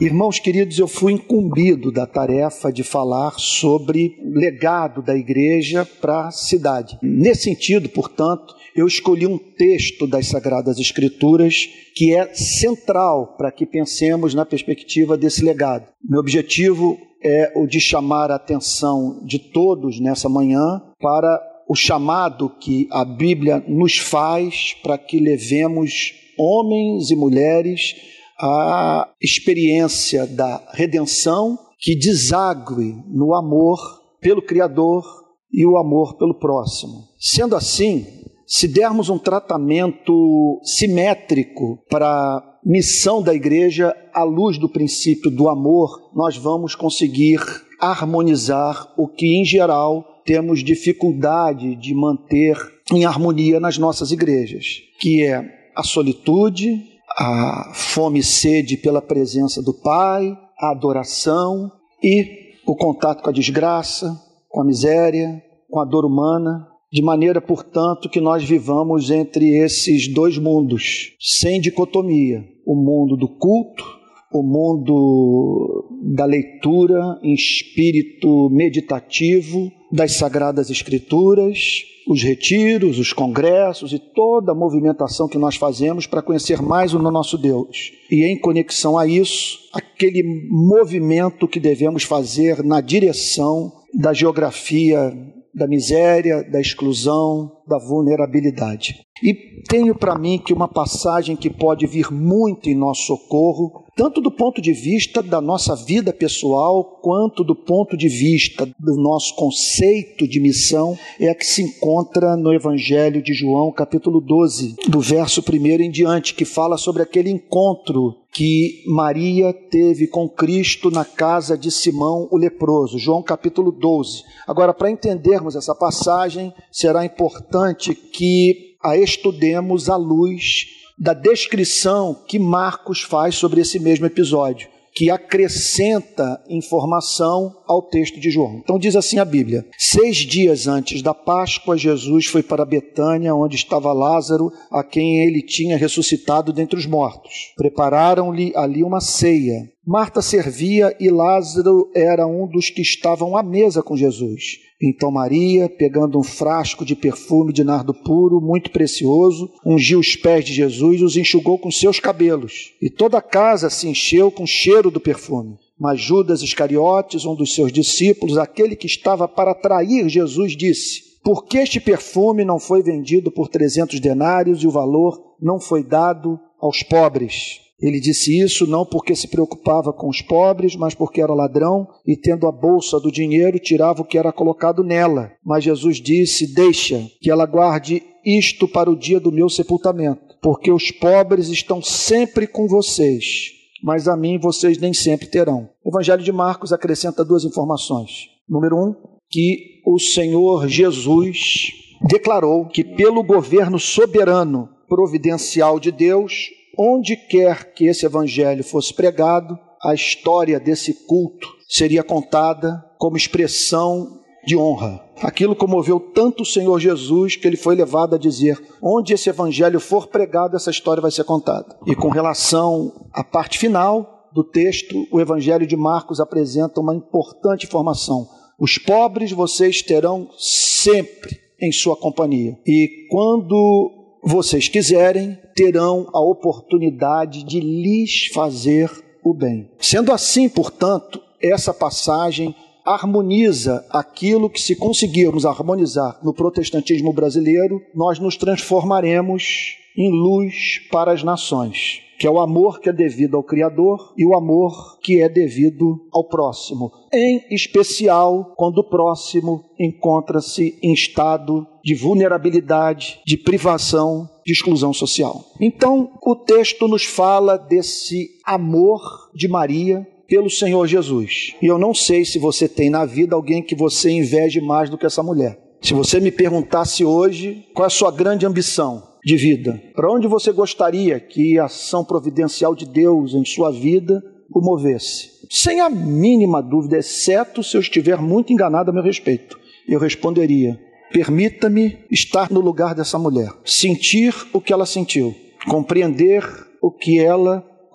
Irmãos queridos, eu fui incumbido da tarefa de falar sobre legado da igreja para a cidade. Nesse sentido, portanto, eu escolhi um texto das Sagradas Escrituras que é central para que pensemos na perspectiva desse legado. Meu objetivo é o de chamar a atenção de todos nessa manhã para o chamado que a Bíblia nos faz para que levemos homens e mulheres à experiência da redenção que desague no amor pelo Criador e o amor pelo próximo. Sendo assim, se dermos um tratamento simétrico para a missão da igreja à luz do princípio do amor, nós vamos conseguir harmonizar o que, em geral, temos dificuldade de manter em harmonia nas nossas igrejas, que é a solitude, a fome e sede pela presença do Pai, a adoração e o contato com a desgraça, com a miséria, com a dor humana, de maneira, portanto, que nós vivamos entre esses dois mundos, sem dicotomia, o mundo do culto, o mundo da leitura em espírito meditativo das Sagradas Escrituras, os retiros, os congressos e toda a movimentação que nós fazemos para conhecer mais o nosso Deus. E em conexão a isso, aquele movimento que devemos fazer na direção da geografia da miséria, da exclusão, da vulnerabilidade. E tenho para mim que uma passagem que pode vir muito em nosso socorro, tanto do ponto de vista da nossa vida pessoal, quanto do ponto de vista do nosso conceito de missão, é a que se encontra no Evangelho de João, capítulo 12, do verso 1 em diante, que fala sobre aquele encontro que Maria teve com Cristo na casa de Simão o leproso. João capítulo 12. Agora, para entendermos essa passagem, será importante que a estudemos à luz da descrição que Marcos faz sobre esse mesmo episódio, que acrescenta informação ao texto de João. Então diz assim a Bíblia: 6 dias antes da Páscoa, Jesus foi para Betânia, onde estava Lázaro, a quem ele tinha ressuscitado dentre os mortos. Prepararam-lhe ali uma ceia. Marta servia e Lázaro era um dos que estavam à mesa com Jesus. Então Maria, pegando um frasco de perfume de nardo puro, muito precioso, ungiu os pés de Jesus e os enxugou com seus cabelos. E toda a casa se encheu com o cheiro do perfume. Mas Judas Iscariotes, um dos seus discípulos, aquele que estava para trair Jesus, disse: por que este perfume não foi vendido por 300 denários e o valor não foi dado aos pobres? Ele disse isso não porque se preocupava com os pobres, mas porque era ladrão e, tendo a bolsa do dinheiro, tirava o que era colocado nela. Mas Jesus disse: deixa que ela guarde isto para o dia do meu sepultamento, porque os pobres estão sempre com vocês, mas a mim vocês nem sempre terão. O Evangelho de Marcos acrescenta 2 informações. Número 1, que o Senhor Jesus declarou que pelo governo soberano providencial de Deus, onde quer que esse evangelho fosse pregado, a história desse culto seria contada como expressão de honra. Aquilo comoveu tanto o Senhor Jesus que ele foi levado a dizer: onde esse evangelho for pregado, essa história vai ser contada. E com relação à parte final do texto, o Evangelho de Marcos apresenta uma importante informação: os pobres vocês terão sempre em sua companhia, e quando vocês quiserem, terão a oportunidade de lhes fazer o bem. Sendo assim, portanto, essa passagem harmoniza aquilo que, se conseguirmos harmonizar no protestantismo brasileiro, nós nos transformaremos em luz para as nações, que é o amor que é devido ao Criador e o amor que é devido ao próximo, em especial quando o próximo encontra-se em estado de vulnerabilidade, de privação, de exclusão social. Então, o texto nos fala desse amor de Maria pelo Senhor Jesus. E eu não sei se você tem na vida alguém que você inveje mais do que essa mulher. Se você me perguntasse hoje qual é a sua grande ambição de vida, para onde você gostaria que a ação providencial de Deus em sua vida o movesse? Sem a mínima dúvida, exceto se eu estiver muito enganado a meu respeito, eu responderia: permita-me estar no lugar dessa mulher, sentir o que ela sentiu, compreender o que ela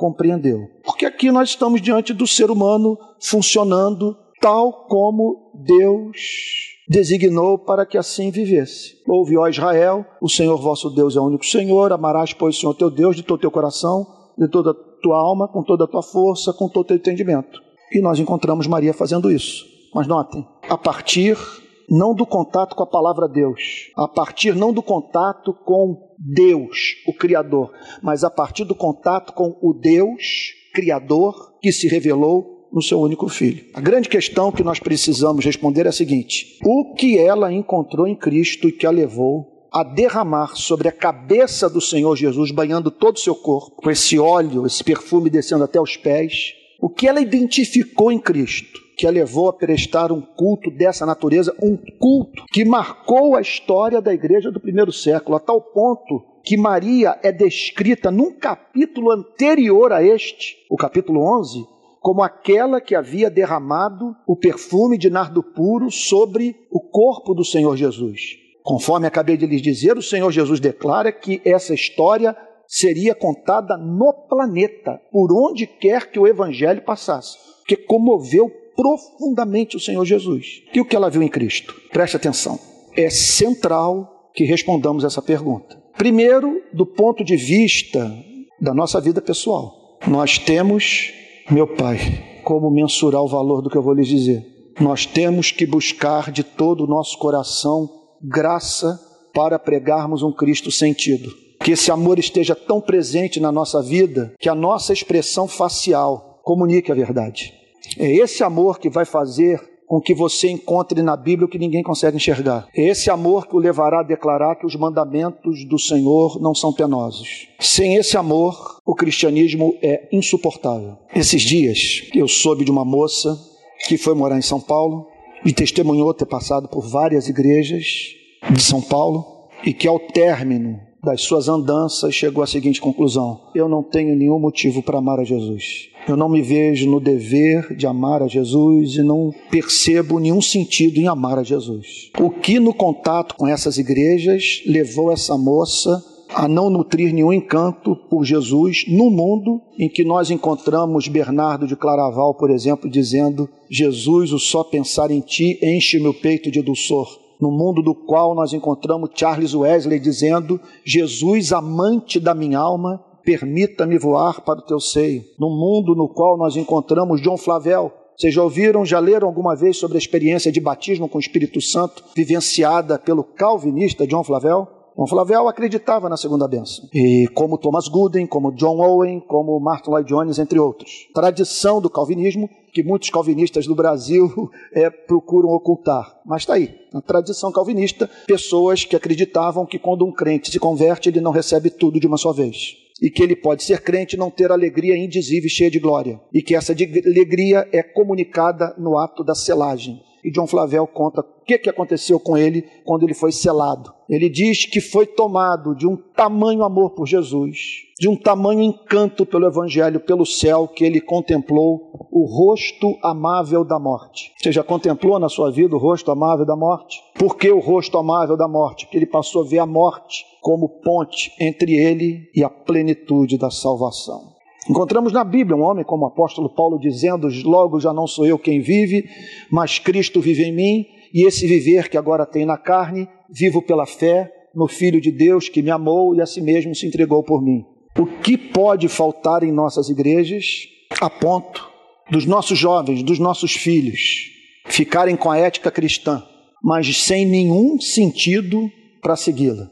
compreendeu. Porque aqui nós estamos diante do ser humano funcionando tal como Deus designou para que assim vivesse. Ouve, ó Israel, o Senhor vosso Deus é o único Senhor, amarás, pois, o Senhor teu Deus de todo o teu coração, de toda a tua alma, com toda a tua força, com todo o teu entendimento. E nós encontramos Maria fazendo isso. Mas notem, a partir não do contato com a palavra Deus, a partir não do contato com Deus, o Criador, mas a partir do contato com o Deus Criador que se revelou no seu único Filho. A grande questão que nós precisamos responder é a seguinte: o que ela encontrou em Cristo e que a levou a derramar sobre a cabeça do Senhor Jesus, banhando todo o seu corpo, com esse óleo, esse perfume descendo até os pés, o que ela identificou em Cristo, que a levou a prestar um culto dessa natureza, um culto que marcou a história da igreja do primeiro século, a tal ponto que Maria é descrita num capítulo anterior a este, o capítulo 11, como aquela que havia derramado o perfume de nardo puro sobre o corpo do Senhor Jesus. Conforme acabei de lhes dizer, o Senhor Jesus declara que essa história seria contada no planeta, por onde quer que o evangelho passasse, porque comoveu profundamente o Senhor Jesus. E o que ela viu em Cristo? Preste atenção. É central que respondamos essa pergunta. Primeiro, do ponto de vista da nossa vida pessoal. Nós temos, meu Pai, como mensurar o valor do que eu vou lhes dizer? Nós temos que buscar de todo o nosso coração graça para pregarmos um Cristo sentido. Que esse amor esteja tão presente na nossa vida que a nossa expressão facial comunique a verdade. É esse amor que vai fazer com que você encontre na Bíblia o que ninguém consegue enxergar. É esse amor que o levará a declarar que os mandamentos do Senhor não são penosos. Sem esse amor, o cristianismo é insuportável. Esses dias, eu soube de uma moça que foi morar em São Paulo e testemunhou ter passado por várias igrejas de São Paulo e que ao término das suas andanças chegou à seguinte conclusão: eu não tenho nenhum motivo para amar a Jesus. Eu não me vejo no dever de amar a Jesus e não percebo nenhum sentido em amar a Jesus. O que no contato com essas igrejas levou essa moça a não nutrir nenhum encanto por Jesus no mundo em que nós encontramos Bernardo de Claraval, por exemplo, dizendo: Jesus, o só pensar em ti enche meu peito de dulçor. No mundo do qual nós encontramos Charles Wesley dizendo: Jesus, amante da minha alma, permita-me voar para o teu seio. No mundo no qual nós encontramos John Flavel. Vocês já ouviram, já leram alguma vez sobre a experiência de batismo com o Espírito Santo vivenciada pelo calvinista John Flavel? John Flavel acreditava na segunda bênção. E como Thomas Gooden, como John Owen, como Martin Lloyd Jones, entre outros. Tradição do calvinismo que muitos calvinistas do Brasil procuram ocultar. Mas está aí, na tradição calvinista, pessoas que acreditavam que quando um crente se converte, ele não recebe tudo de uma só vez. E que ele pode ser crente e não ter alegria indizível e cheia de glória. E que essa alegria é comunicada no ato da selagem. E John Flavel conta o que aconteceu com ele quando ele foi selado. Ele diz que foi tomado de um tamanho amor por Jesus, de um tamanho encanto pelo Evangelho, pelo céu, que ele contemplou o rosto amável da morte. Você já contemplou na sua vida o rosto amável da morte? Por que o rosto amável da morte? Porque ele passou a ver a morte como ponte entre ele e a plenitude da salvação. Encontramos na Bíblia um homem como o apóstolo Paulo dizendo: logo já não sou eu quem vive, mas Cristo vive em mim, e esse viver que agora tenho na carne, vivo pela fé no Filho de Deus que me amou e a si mesmo se entregou por mim. O que pode faltar em nossas igrejas a ponto dos nossos jovens, dos nossos filhos, ficarem com a ética cristã, mas sem nenhum sentido para segui-la?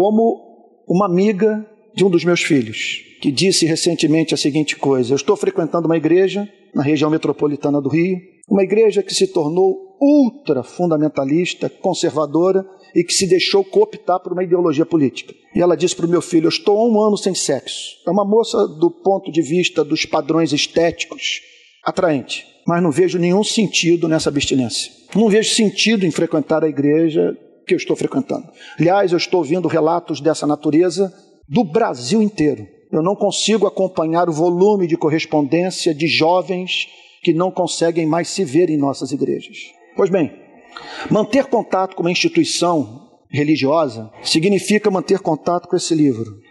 Como uma amiga de um dos meus filhos, que disse recentemente a seguinte coisa: eu estou frequentando uma igreja na região metropolitana do Rio, uma igreja que se tornou ultra fundamentalista, conservadora e que se deixou cooptar por uma ideologia política. E ela disse para o meu filho: eu estou há 1 ano sem sexo. É uma moça do ponto de vista dos padrões estéticos atraente, mas não vejo nenhum sentido nessa abstinência. Não vejo sentido em frequentar a igreja que eu estou frequentando. Aliás, eu estou ouvindo relatos dessa natureza do Brasil inteiro. Eu não consigo acompanhar o volume de correspondência de jovens que não conseguem mais se ver em nossas igrejas. Pois bem, manter contato com uma instituição religiosa significa manter contato com esse livro.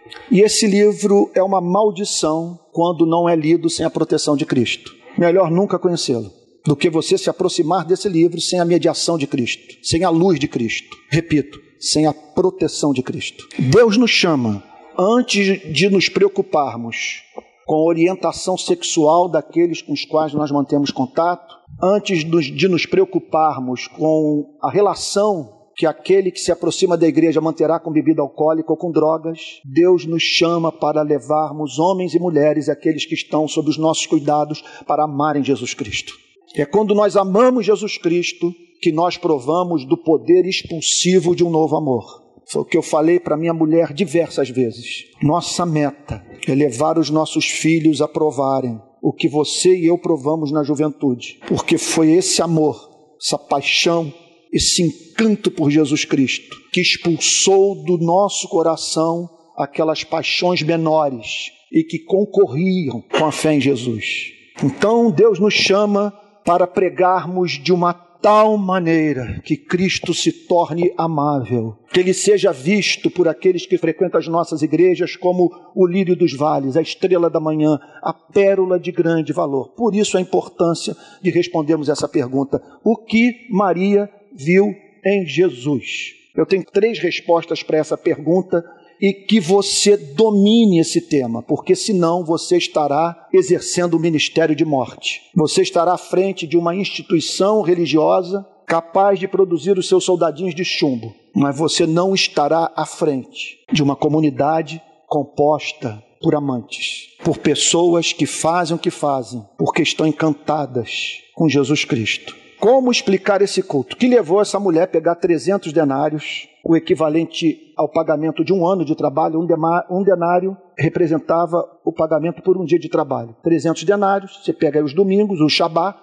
E esse livro é uma maldição quando não é lido sem a proteção de Cristo. Melhor nunca conhecê-lo do que você se aproximar desse livro sem a mediação de Cristo, sem a luz de Cristo. Repito, sem a proteção de Cristo. Deus nos chama, antes de nos preocuparmos com a orientação sexual daqueles com os quais nós mantemos contato, antes de nos preocuparmos com a relação que aquele que se aproxima da igreja manterá com bebida alcoólica ou com drogas, Deus nos chama para levarmos homens e mulheres, aqueles que estão sob os nossos cuidados, para amarem Jesus Cristo. É quando nós amamos Jesus Cristo que nós provamos do poder expulsivo de um novo amor. Foi o que eu falei para minha mulher diversas vezes. Nossa meta é levar os nossos filhos a provarem o que você e eu provamos na juventude. Porque foi esse amor, essa paixão, esse encanto por Jesus Cristo que expulsou do nosso coração aquelas paixões menores e que concorriam com a fé em Jesus. Então Deus nos chama para pregarmos de uma tal maneira que Cristo se torne amável, que Ele seja visto por aqueles que frequentam as nossas igrejas como o lírio dos vales, a estrela da manhã, a pérola de grande valor. Por isso a importância de respondermos essa pergunta: o que Maria viu em Jesus? Eu tenho 3 respostas para essa pergunta e que você domine esse tema, porque senão você estará exercendo o ministério de morte. Você estará à frente de uma instituição religiosa capaz de produzir os seus soldadinhos de chumbo, mas você não estará à frente de uma comunidade composta por amantes, por pessoas que fazem o que fazem, porque estão encantadas com Jesus Cristo. Como explicar esse culto? Que levou essa mulher a pegar 300 denários, o equivalente ao pagamento de um ano de trabalho. Um denário representava o pagamento por um dia de trabalho. 300 denários, você pega aí os domingos, o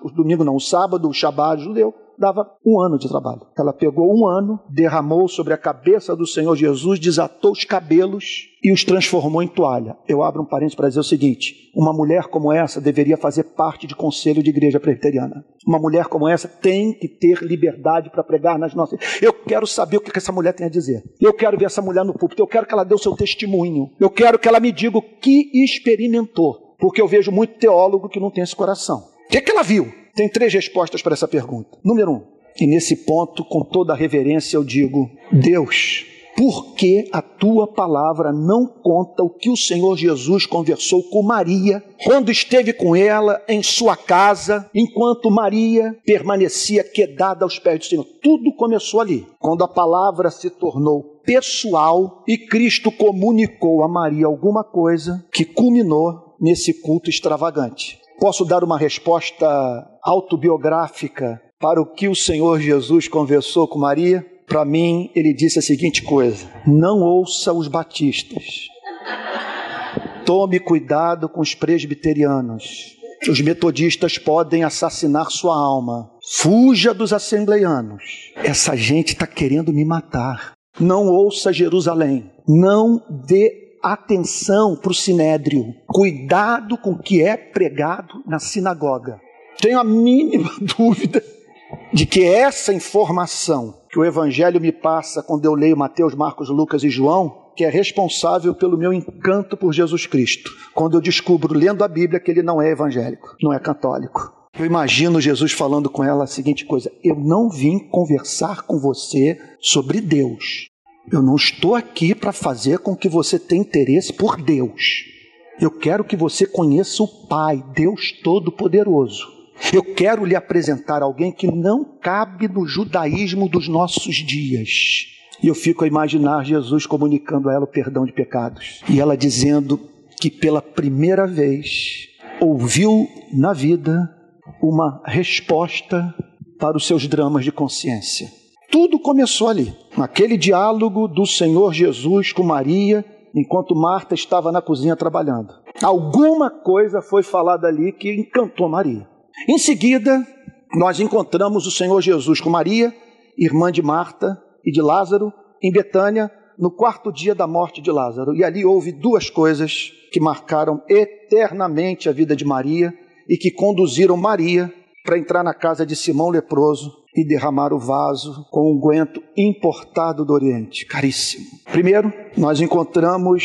sábado, o Shabá judeu, dava um ano de trabalho. Ela pegou um ano, derramou sobre a cabeça do Senhor Jesus, desatou os cabelos e os transformou em toalha. Eu abro um parênteses para dizer o seguinte: uma mulher como essa deveria fazer parte de conselho de igreja presbiteriana. Uma mulher como essa tem que ter liberdade para pregar nas nossas... Eu quero saber o que essa mulher tem a dizer. Eu quero ver essa mulher no púlpito. Eu quero que ela dê o seu testemunho. Eu quero que ela me diga o que experimentou. Porque eu vejo muito teólogo que não tem esse coração. O que ela viu? Tem 3 respostas para essa pergunta. Número 1, e nesse ponto, com toda a reverência, eu digo: Deus, por que a tua palavra não conta o que o Senhor Jesus conversou com Maria quando esteve com ela em sua casa, enquanto Maria permanecia quedada aos pés do Senhor? Tudo começou ali, quando a palavra se tornou pessoal e Cristo comunicou a Maria alguma coisa que culminou nesse culto extravagante. Posso dar uma resposta autobiográfica para o que o Senhor Jesus conversou com Maria? Para mim, ele disse a seguinte coisa: não ouça os batistas. Tome cuidado com os presbiterianos. Os metodistas podem assassinar sua alma. Fuja dos assembleianos. Essa gente está querendo me matar. Não ouça Jerusalém. Não dê atenção para o sinédrio. Cuidado com o que é pregado na sinagoga. Tenho a mínima dúvida de que essa informação que o Evangelho me passa quando eu leio Mateus, Marcos, Lucas e João, que é responsável pelo meu encanto por Jesus Cristo, quando eu descubro, lendo a Bíblia, que ele não é evangélico, não é católico. Eu imagino Jesus falando com ela a seguinte coisa: eu não vim conversar com você sobre Deus. Eu não estou aqui para fazer com que você tenha interesse por Deus. Eu quero que você conheça o Pai, Deus Todo-Poderoso. Eu quero lhe apresentar alguém que não cabe no judaísmo dos nossos dias. E eu fico a imaginar Jesus comunicando a ela o perdão de pecados. E ela dizendo que pela primeira vez ouviu na vida uma resposta para os seus dramas de consciência. Tudo começou ali, naquele diálogo do Senhor Jesus com Maria, enquanto Marta estava na cozinha trabalhando. Alguma coisa foi falada ali que encantou Maria. Em seguida, nós encontramos o Senhor Jesus com Maria, irmã de Marta e de Lázaro, em Betânia, no 4º dia da morte de Lázaro. E ali houve 2 coisas que marcaram eternamente a vida de Maria e que conduziram Maria para entrar na casa de Simão leproso e derramar o vaso com unguento importado do Oriente, caríssimo. Primeiro, nós encontramos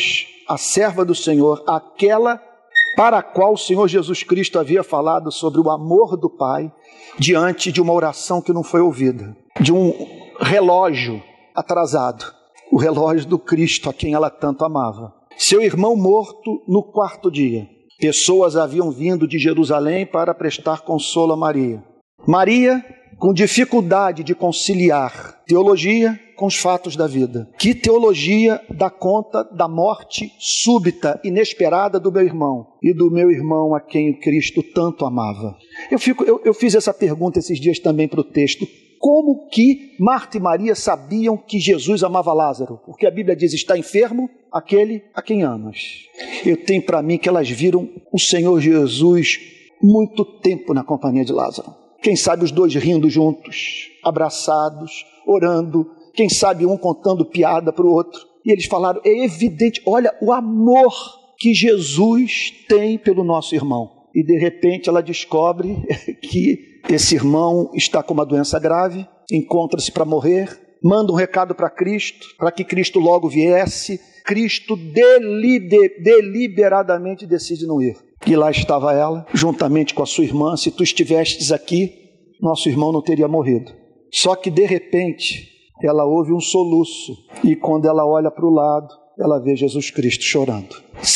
a serva do Senhor, aquela para a qual o Senhor Jesus Cristo havia falado sobre o amor do Pai, diante de uma oração que não foi ouvida, de um relógio atrasado, o relógio do Cristo a quem ela tanto amava. Seu irmão morto no quarto dia. Pessoas haviam vindo de Jerusalém para prestar consolo a Maria. Maria, com dificuldade de conciliar teologia com os fatos da vida. Que teologia dá conta da morte súbita, inesperada do meu irmão e do meu irmão a quem Cristo tanto amava? Eu fiz essa pergunta esses dias também para o texto. Como que Marta e Maria sabiam que Jesus amava Lázaro? Porque a Bíblia diz, está enfermo aquele a quem amas. Eu tenho para mim que elas viram o Senhor Jesus muito tempo na companhia de Lázaro. Quem sabe os dois rindo juntos, abraçados, orando, quem sabe um contando piada para o outro. E eles falaram, é evidente, olha o amor que Jesus tem pelo nosso irmão. E de repente ela descobre que esse irmão está com uma doença grave, encontra-se para morrer, manda um recado para Cristo, para que Cristo logo viesse. Cristo deliberadamente decide não ir. E lá estava ela, juntamente com a sua irmã. Se tu estivestes aqui, nosso irmão não teria morrido. Só que de repente ela ouve um soluço, e quando ela olha para o lado, ela vê Jesus Cristo chorando.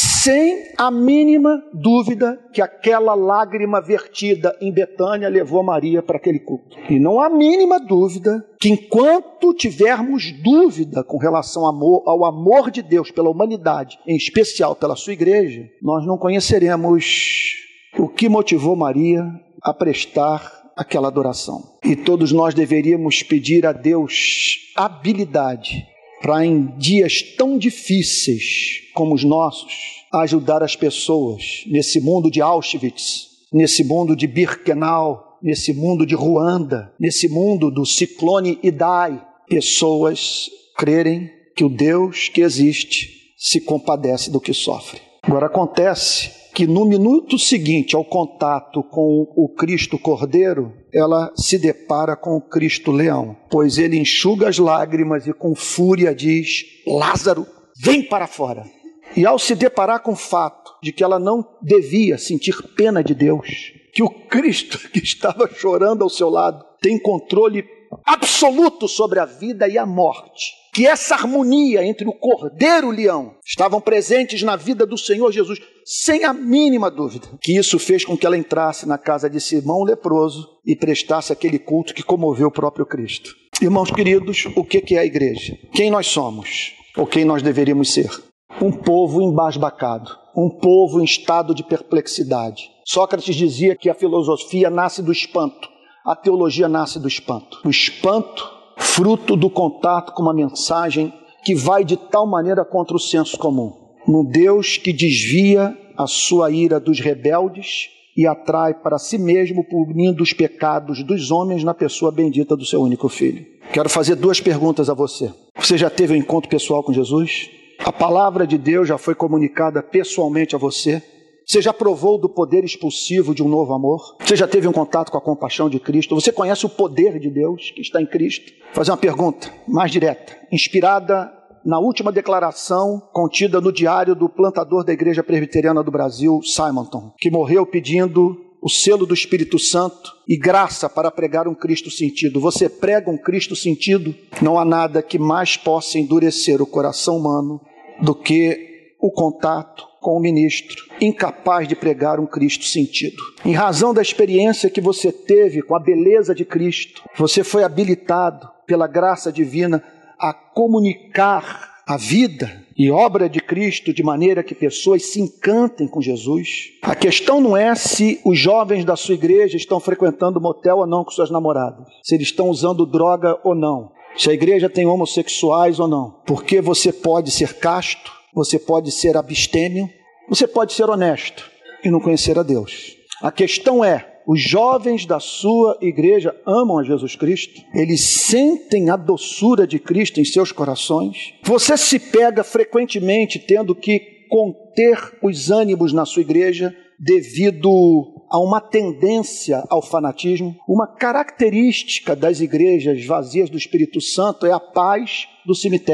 Sem a mínima dúvida que aquela lágrima vertida em Betânia levou Maria para aquele culto. E não há mínima dúvida que enquanto tivermos dúvida com relação ao amor de Deus pela humanidade, em especial pela sua igreja, nós não conheceremos o que motivou Maria a prestar aquela adoração. E todos nós deveríamos pedir a Deus habilidade para, em dias tão difíceis como os nossos, ajudar as pessoas nesse mundo de Auschwitz, nesse mundo de Birkenau, nesse mundo de Ruanda, nesse mundo do ciclone Idai, pessoas crerem que o Deus que existe se compadece do que sofre. Agora acontece que no minuto seguinte ao contato com o Cristo Cordeiro, ela se depara com o Cristo Leão, pois ele enxuga as lágrimas e com fúria diz, Lázaro, vem para fora. E ao se deparar com o fato de que ela não devia sentir pena de Deus, que o Cristo que estava chorando ao seu lado tem controle absoluto sobre a vida e a morte, que essa harmonia entre o Cordeiro e o Leão estavam presentes na vida do Senhor Jesus, sem a mínima dúvida, que isso fez com que ela entrasse na casa de Simão o leproso e prestasse aquele culto que comoveu o próprio Cristo. Irmãos queridos, o que é a igreja? Quem nós somos? Ou quem nós deveríamos ser? Um povo embasbacado, um povo em estado de perplexidade. Sócrates dizia que a filosofia nasce do espanto, a teologia nasce do espanto. O espanto, fruto do contato com uma mensagem que vai de tal maneira contra o senso comum. Um Deus que desvia a sua ira dos rebeldes e atrai para si mesmo, punindo os pecados dos homens na pessoa bendita do seu único Filho. Quero fazer duas perguntas a você. Você já teve um encontro pessoal com Jesus? A palavra de Deus já foi comunicada pessoalmente a você? Você já provou do poder expulsivo de um novo amor? Você já teve um contato com a compaixão de Cristo? Você conhece o poder de Deus que está em Cristo? Vou fazer uma pergunta mais direta, inspirada na última declaração contida no diário do plantador da Igreja Presbiteriana do Brasil, Simonton, que morreu pedindo o selo do Espírito Santo e graça para pregar um Cristo sentido. Você prega um Cristo sentido? Não há nada que mais possa endurecer o coração humano do que o contato com o ministro, incapaz de pregar um Cristo sentido. Em razão da experiência que você teve com a beleza de Cristo, você foi habilitado pela graça divina a comunicar a vida e obra de Cristo de maneira que pessoas se encantem com Jesus. A questão não é se os jovens da sua igreja estão frequentando motel ou não com suas namoradas, se eles estão usando droga ou não, se a igreja tem homossexuais ou não, porque você pode ser casto, você pode ser abstêmio, você pode ser honesto e não conhecer a Deus. A questão é, os jovens da sua igreja amam a Jesus Cristo? Eles sentem a doçura de Cristo em seus corações? Você se pega frequentemente tendo que conter os ânimos na sua igreja devido a uma tendência ao fanatismo? Uma característica das igrejas vazias do Espírito Santo é a paz do cemitério.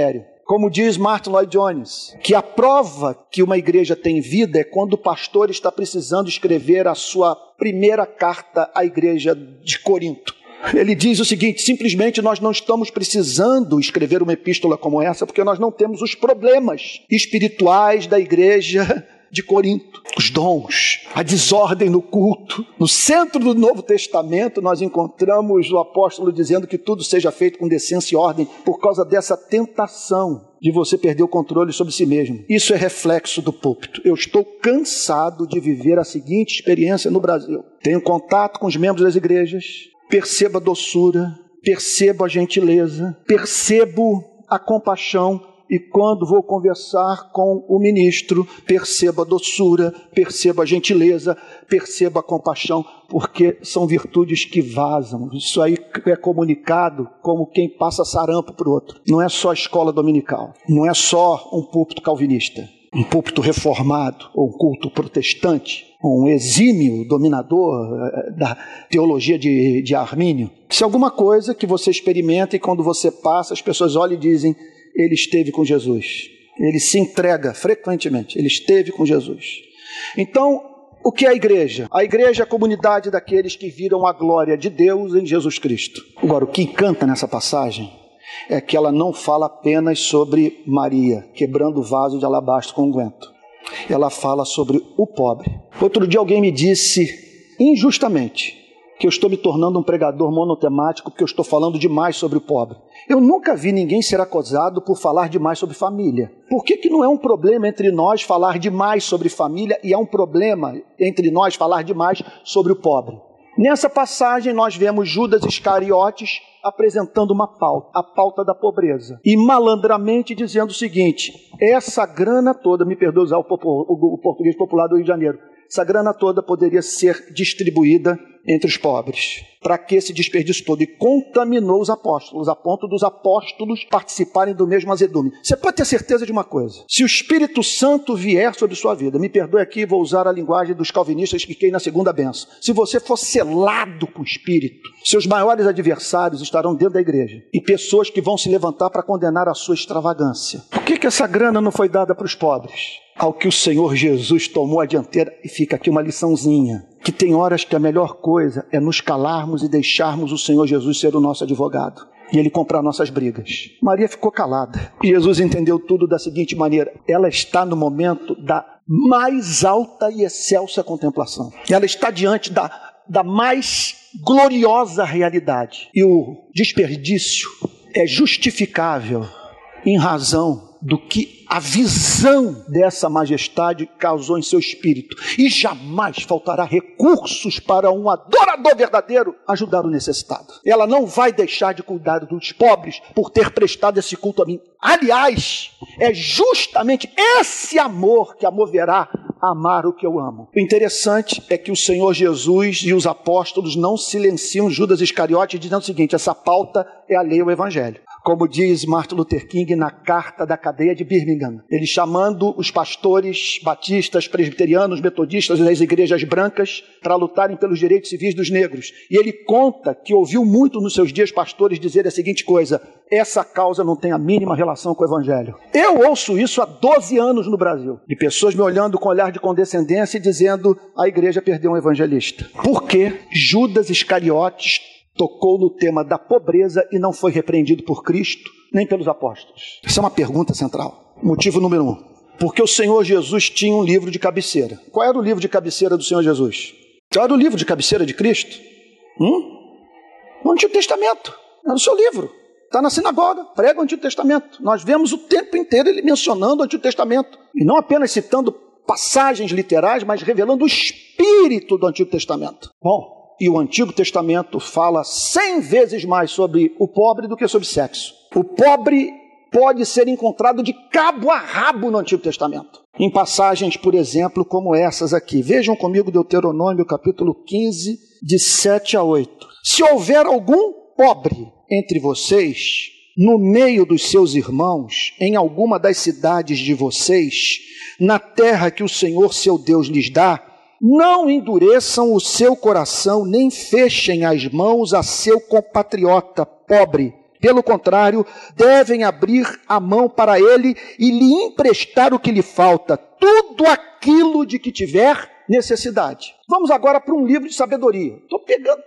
Como diz Martin Lloyd Jones, que a prova que uma igreja tem vida é quando o pastor está precisando escrever a sua primeira carta à igreja de Corinto. Ele diz o seguinte: simplesmente nós não estamos precisando escrever uma epístola como essa porque nós não temos os problemas espirituais da igreja de Corinto, os dons, a desordem no culto. No centro do Novo Testamento nós encontramos o apóstolo dizendo que tudo seja feito com decência e ordem por causa dessa tentação de você perder o controle sobre si mesmo. Isso é reflexo do púlpito. Eu estou cansado de viver a seguinte experiência no Brasil. Tenho contato com os membros das igrejas, percebo a doçura, percebo a gentileza, percebo a compaixão, e quando vou conversar com o ministro, percebo a doçura, percebo a gentileza, percebo a compaixão, porque são virtudes que vazam. Isso aí é comunicado como quem passa sarampo para o outro. Não é só a escola dominical, não é só um púlpito calvinista, um púlpito reformado, ou um culto protestante, um exímio dominador da teologia de Armínio. Se alguma coisa que você experimenta e quando você passa, as pessoas olham e dizem: ele esteve com Jesus. Ele se entrega frequentemente. Ele esteve com Jesus. Então, o que é a igreja? A igreja é a comunidade daqueles que viram a glória de Deus em Jesus Cristo. Agora, o que encanta nessa passagem é que ela não fala apenas sobre Maria quebrando o vaso de alabastro com unguento. Ela fala sobre o pobre. Outro dia alguém me disse, injustamente, que eu estou me tornando um pregador monotemático porque eu estou falando demais sobre o pobre. Eu nunca vi ninguém ser acusado por falar demais sobre família. Por que não é um problema entre nós falar demais sobre família e é um problema entre nós falar demais sobre o pobre? Nessa passagem nós vemos Judas Iscariotes apresentando uma pauta, a pauta da pobreza, e malandramente dizendo o seguinte: essa grana toda, me perdoe usar o português popular do Rio de Janeiro, essa grana toda poderia ser distribuída entre os pobres. Para que esse desperdício todo? E contaminou os apóstolos, a ponto dos apóstolos participarem do mesmo azedume. Você pode ter certeza de uma coisa: se o Espírito Santo vier sobre sua vida, me perdoe aqui, vou usar a linguagem dos calvinistas que querem na segunda bênção. Se você for selado com o Espírito, seus maiores adversários estarão dentro da igreja e pessoas que vão se levantar para condenar a sua extravagância. Por que essa grana não foi dada para os pobres? Ao que o Senhor Jesus tomou a dianteira, e fica aqui uma liçãozinha, que tem horas que a melhor coisa é nos calarmos e deixarmos o Senhor Jesus ser o nosso advogado e Ele comprar nossas brigas. Maria ficou calada e Jesus entendeu tudo da seguinte maneira: ela está no momento da mais alta e excelsa contemplação. Ela está diante da mais gloriosa realidade, e o desperdício é justificável em razão do que a visão dessa majestade causou em seu espírito. E jamais faltará recursos para um adorador verdadeiro ajudar o necessitado. Ela não vai deixar de cuidar dos pobres por ter prestado esse culto a mim. Aliás, é justamente esse amor que a moverá a amar o que eu amo. O interessante é que o Senhor Jesus e os apóstolos não silenciam Judas Iscariotes dizendo o seguinte: essa pauta é alheia ao Evangelho. Como diz Martin Luther King na carta da cadeia de Birmingham, ele chamando os pastores batistas, presbiterianos, metodistas e das igrejas brancas para lutarem pelos direitos civis dos negros. E ele conta que ouviu muito nos seus dias pastores dizer a seguinte coisa: essa causa não tem a mínima relação com o Evangelho. Eu ouço isso há 12 anos no Brasil, de pessoas me olhando com olhar de condescendência e dizendo: a igreja perdeu um evangelista. Por que Judas Iscariotes tocou no tema da pobreza e não foi repreendido por Cristo, nem pelos apóstolos? Essa é uma pergunta central. Motivo número 1. Porque o Senhor Jesus tinha um livro de cabeceira. Qual era o livro de cabeceira do Senhor Jesus? Qual era o livro de cabeceira de Cristo? O Antigo Testamento. Era o seu livro. Está na sinagoga, prega o Antigo Testamento. Nós vemos o tempo inteiro ele mencionando o Antigo Testamento. E não apenas citando passagens literais, mas revelando o espírito do Antigo Testamento. Bom, e o Antigo Testamento fala 100 vezes mais sobre o pobre do que sobre sexo. O pobre pode ser encontrado de cabo a rabo no Antigo Testamento. Em passagens, por exemplo, como essas aqui. Vejam comigo Deuteronômio, capítulo 15, de 7 a 8. Se houver algum pobre entre vocês, no meio dos seus irmãos, em alguma das cidades de vocês, na terra que o Senhor seu Deus lhes dá, não endureçam o seu coração, nem fechem as mãos a seu compatriota pobre Pelo contrário, devem abrir a mão para ele e lhe emprestar o que lhe falta, tudo aquilo de que tiver necessidade. Vamos agora para um livro de sabedoria. Estou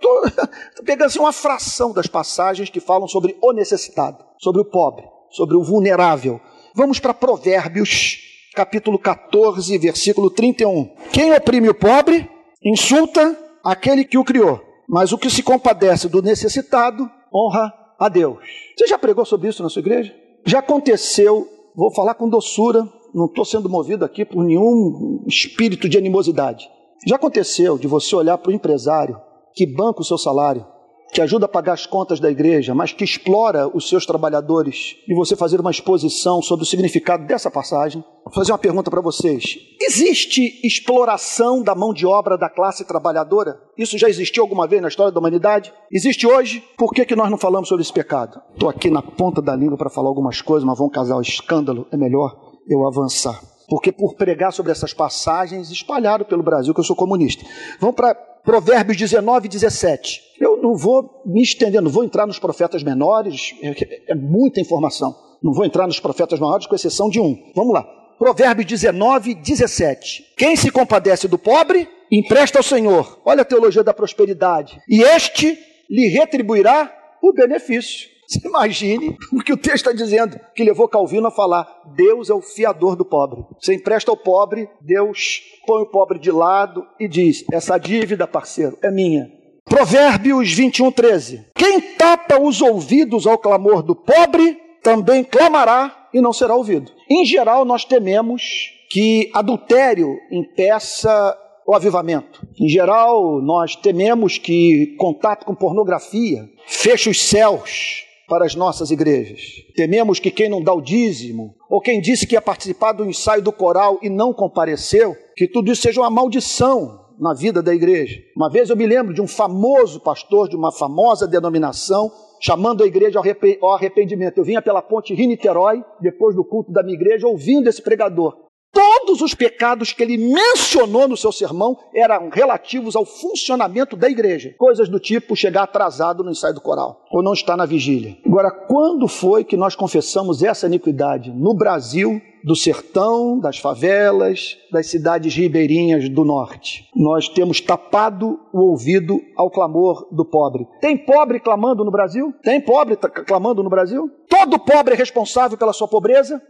pegando assim, uma fração das passagens que falam sobre o necessitado, sobre o pobre, sobre o vulnerável. Vamos para Provérbios, capítulo 14, versículo 31. Quem oprime o pobre, insulta aquele que o criou, mas o que se compadece do necessitado, honra a Deus. Você já pregou sobre isso na sua igreja? Já aconteceu, vou falar com doçura, não estou sendo movido aqui por nenhum espírito de animosidade. Já aconteceu de você olhar para o empresário que banca o seu salário, que ajuda a pagar as contas da igreja, mas que explora os seus trabalhadores, e você fazer uma exposição sobre o significado dessa passagem? Vou fazer uma pergunta para vocês. Existe exploração da mão de obra da classe trabalhadora? Isso já existiu alguma vez na história da humanidade? Existe hoje? Por que nós não falamos sobre esse pecado? Estou aqui na ponta da língua para falar algumas coisas, mas vão causar um escândalo, é melhor eu avançar. Porque por pregar sobre essas passagens, espalharam pelo Brasil, que eu sou comunista. Vamos para Provérbios 19 e 17. Eu não vou me estender, não vou entrar nos profetas menores, é muita informação. Não vou entrar nos profetas maiores, com exceção de um. Vamos lá. Provérbios 19 e 17. Quem se compadece do pobre, empresta ao Senhor. Olha a teologia da prosperidade. E este lhe retribuirá o benefício. Você imagine o que o texto está dizendo, que levou Calvino a falar: Deus é o fiador do pobre. Você empresta ao pobre, Deus põe o pobre de lado e diz: essa dívida, parceiro, é minha. Provérbios 21, 13. Quem tapa os ouvidos ao clamor do pobre, também clamará e não será ouvido. Em geral, nós tememos que adultério impeça o avivamento. Em geral, nós tememos que contato com pornografia feche os céus para as nossas igrejas. Tememos que quem não dá o dízimo, ou quem disse que ia participar do ensaio do coral e não compareceu, que tudo isso seja uma maldição na vida da igreja. Uma vez eu me lembro de um famoso pastor de uma famosa denominação chamando a igreja ao arrependimento. Eu vinha pela ponte Rio-Niterói, depois do culto da minha igreja, ouvindo esse pregador. Todos os pecados que ele mencionou no seu sermão eram relativos ao funcionamento da igreja. Coisas do tipo chegar atrasado no ensaio do coral, ou não estar na vigília. Agora, quando foi que nós confessamos essa iniquidade? No Brasil, do sertão, das favelas, das cidades ribeirinhas do norte. Nós temos tapado o ouvido ao clamor do pobre. Tem pobre clamando no Brasil? Tem pobre clamando no Brasil? Todo pobre é responsável pela sua pobreza?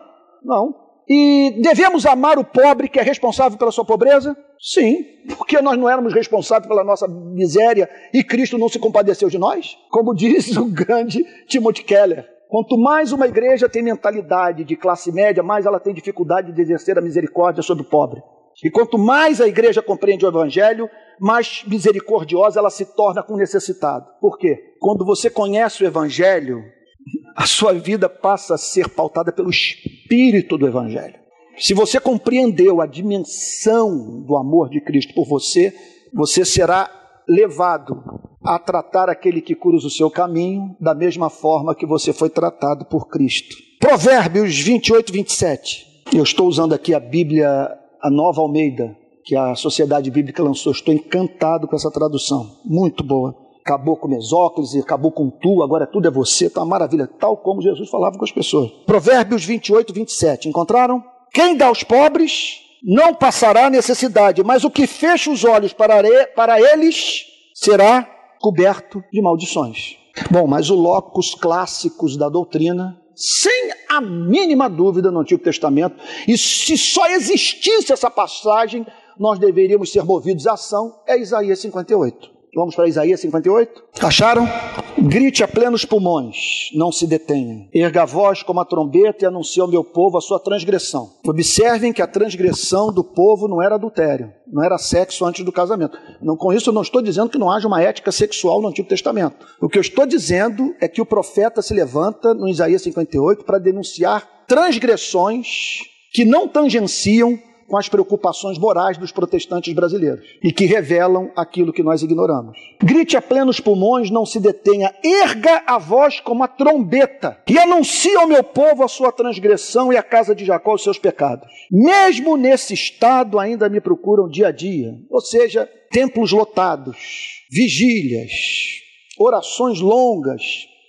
Não. E devemos amar o pobre que é responsável pela sua pobreza? Sim, porque nós não éramos responsáveis pela nossa miséria e Cristo não se compadeceu de nós? Como diz o grande Timothy Keller, quanto mais uma igreja tem mentalidade de classe média, mais ela tem dificuldade de exercer a misericórdia sobre o pobre. E quanto mais a igreja compreende o evangelho, mais misericordiosa ela se torna com o necessitado. Por quê? Quando você conhece o evangelho, a sua vida passa a ser pautada pelo espírito do evangelho. Se você compreendeu a dimensão do amor de Cristo por você, você será levado a tratar aquele que cruza o seu caminho da mesma forma que você foi tratado por Cristo. Provérbios 28, 27. Eu estou usando aqui a Bíblia, a Nova Almeida, que a Sociedade Bíblica lançou. Estou encantado com essa tradução, muito boa. Acabou com Mesóclise, acabou com tu, agora tudo é você, está uma maravilha, tal como Jesus falava com as pessoas. Provérbios 28, 27, encontraram? Quem dá aos pobres não passará necessidade, mas o que fecha os olhos para eles será coberto de maldições. Bom, mas o locus clássicos da doutrina, sem a mínima dúvida no Antigo Testamento, e se só existisse essa passagem, nós deveríamos ser movidos à ação, é Isaías 58. Vamos para Isaías 58? Acharam? Grite a plenos pulmões, não se detenha. Erga a voz como a trombeta e anuncie ao meu povo a sua transgressão. Observem que a transgressão do povo não era adultério, não era sexo antes do casamento. Não, com isso eu não estou dizendo que não haja uma ética sexual no Antigo Testamento. O que eu estou dizendo é que o profeta se levanta no Isaías 58 para denunciar transgressões que não tangenciam com as preocupações morais dos protestantes brasileiros e que revelam aquilo que nós ignoramos. Grite a plenos pulmões, não se detenha, erga a voz como a trombeta e anuncie ao meu povo a sua transgressão e à casa de Jacó os seus pecados. Mesmo nesse estado ainda me procuram dia a dia, ou seja, templos lotados, vigílias, orações longas,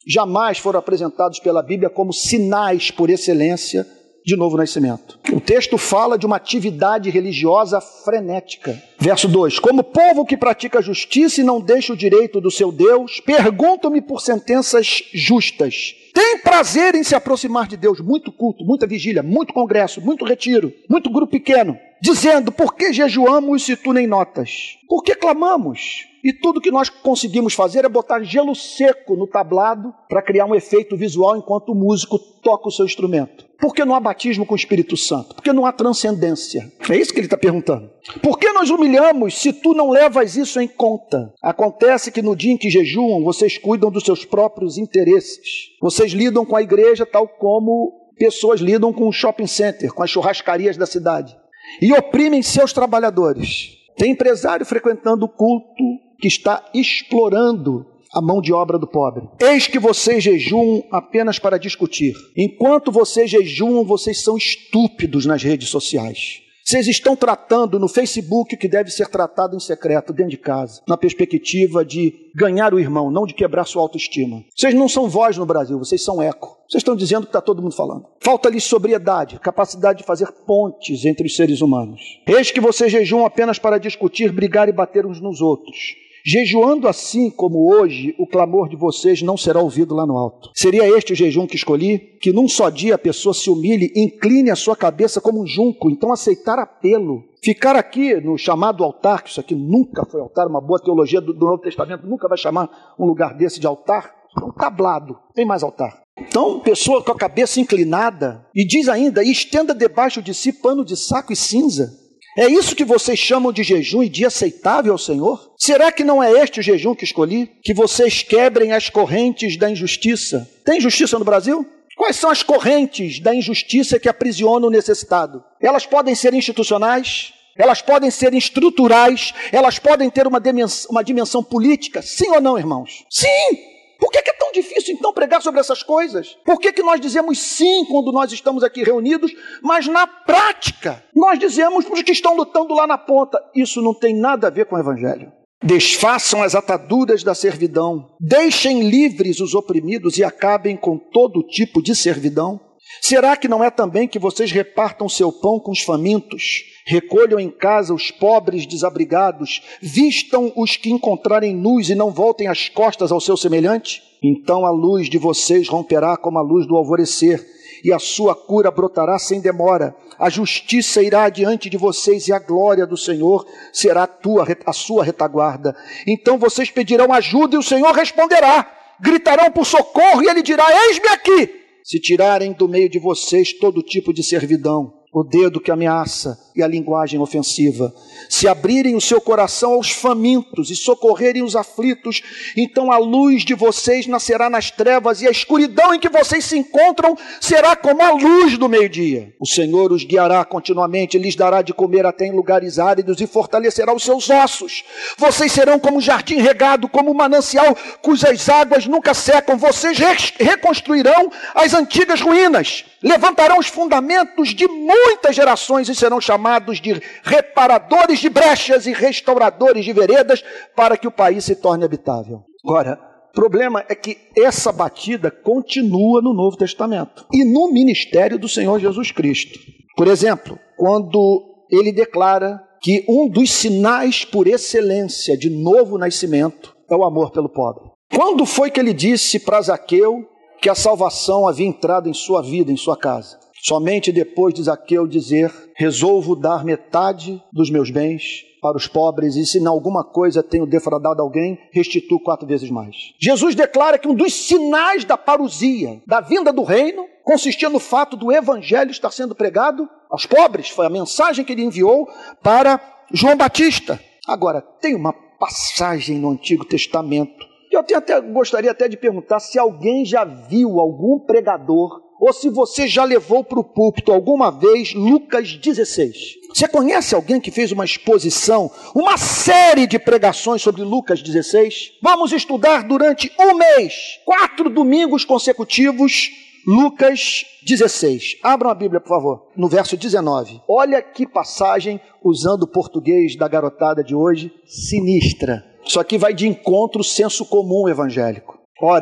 jamais foram apresentados pela Bíblia como sinais por excelência de novo nascimento. O texto fala de uma atividade religiosa frenética. Verso 2: como povo que pratica justiça e não deixa o direito do seu Deus, perguntam-me por sentenças justas. Tem prazer em se aproximar de Deus, muito culto, muita vigília, muito congresso, muito retiro, muito grupo pequeno, dizendo: por que jejuamos se tu nem notas? Por que clamamos? E tudo que nós conseguimos fazer é botar gelo seco no tablado para criar um efeito visual enquanto o músico toca o seu instrumento. Por que não há batismo com o Espírito Santo? Por que não há transcendência? É isso que ele está perguntando. Por que nós humilhamos se tu não levas isso em conta? Acontece que no dia em que jejuam, vocês cuidam dos seus próprios interesses. Vocês lidam com a igreja tal como pessoas lidam com o shopping center, com as churrascarias da cidade. E oprimem seus trabalhadores. Tem empresário frequentando o culto que está explorando a mão de obra do pobre. Eis que vocês jejuam apenas para discutir. Enquanto vocês jejuam, vocês são estúpidos nas redes sociais. Vocês estão tratando no Facebook o que deve ser tratado em secreto, dentro de casa, na perspectiva de ganhar o irmão, não de quebrar sua autoestima. Vocês não são voz no Brasil, vocês são eco. Vocês estão dizendo o que está todo mundo falando. Falta-lhes sobriedade, capacidade de fazer pontes entre os seres humanos. Eis que vocês jejuam apenas para discutir, brigar e bater uns nos outros. Jejuando assim como hoje, o clamor de vocês não será ouvido lá no alto. Seria este o jejum que escolhi? Que num só dia a pessoa se humilhe, incline a sua cabeça como um junco, então aceitar apelo. Ficar aqui no chamado altar, que isso aqui nunca foi altar, uma boa teologia do Novo Testamento nunca vai chamar um lugar desse de altar. É um tablado, tem mais altar. Então, pessoa com a cabeça inclinada, e diz ainda: e estenda debaixo de si pano de saco e cinza. É isso que vocês chamam de jejum e dia aceitável ao Senhor? Será que não é este o jejum que escolhi? Que vocês quebrem as correntes da injustiça. Tem injustiça no Brasil? Quais são as correntes da injustiça que aprisionam o necessitado? Elas podem ser institucionais, elas podem ser estruturais, elas podem ter uma dimensão política? Sim ou não, irmãos? Sim! Por que é tão difícil, então, pregar sobre essas coisas? Por que nós dizemos sim quando nós estamos aqui reunidos, mas na prática nós dizemos para os que estão lutando lá na ponta? Isso não tem nada a ver com o Evangelho. Desfaçam as ataduras da servidão, deixem livres os oprimidos e acabem com todo tipo de servidão. Será que não é também que vocês repartam seu pão com os famintos, recolham em casa os pobres desabrigados, vistam os que encontrarem nus e não voltem as costas ao seu semelhante? Então a luz de vocês romperá como a luz do alvorecer, e a sua cura brotará sem demora. A justiça irá diante de vocês e a glória do Senhor será a sua retaguarda. Então vocês pedirão ajuda e o Senhor responderá. Gritarão por socorro e ele dirá: eis-me aqui. Se tirarem do meio de vocês todo tipo de servidão, o dedo que ameaça e a linguagem ofensiva, se abrirem o seu coração aos famintos e socorrerem os aflitos, então a luz de vocês nascerá nas trevas e a escuridão em que vocês se encontram será como a luz do meio-dia. O Senhor os guiará continuamente, lhes dará de comer até em lugares áridos e fortalecerá os seus ossos. Vocês serão como um jardim regado, como um manancial cujas águas nunca secam. Vocês reconstruirão as antigas ruínas, levantarão os fundamentos de muitas gerações e serão chamados de reparadores de brechas e restauradores de veredas para que o país se torne habitável. Agora, o problema é que essa batida continua no Novo Testamento e no ministério do Senhor Jesus Cristo. Por exemplo, quando ele declara que um dos sinais por excelência de novo nascimento é o amor pelo pobre. Quando foi que ele disse para Zaqueu que a salvação havia entrado em sua vida, em sua casa? Somente depois de Zaqueu dizer: resolvo dar metade dos meus bens para os pobres, e se em alguma coisa tenho defraudado alguém, restituo 4 vezes mais. Jesus declara que um dos sinais da parousia, da vinda do reino, consistia no fato do evangelho estar sendo pregado aos pobres. Foi a mensagem que ele enviou para João Batista. Agora, tem uma passagem no Antigo Testamento, eu gostaria até de perguntar se alguém já viu algum pregador, ou se você já levou para o púlpito alguma vez Lucas 16. Você conhece alguém que fez uma exposição, uma série de pregações sobre Lucas 16? Vamos estudar durante um mês, 4 domingos consecutivos, Lucas 16. Abram a Bíblia, por favor, no verso 19. Olha que passagem, usando o português da garotada de hoje, sinistra. Isso aqui vai de encontro ao senso comum evangélico. Ora,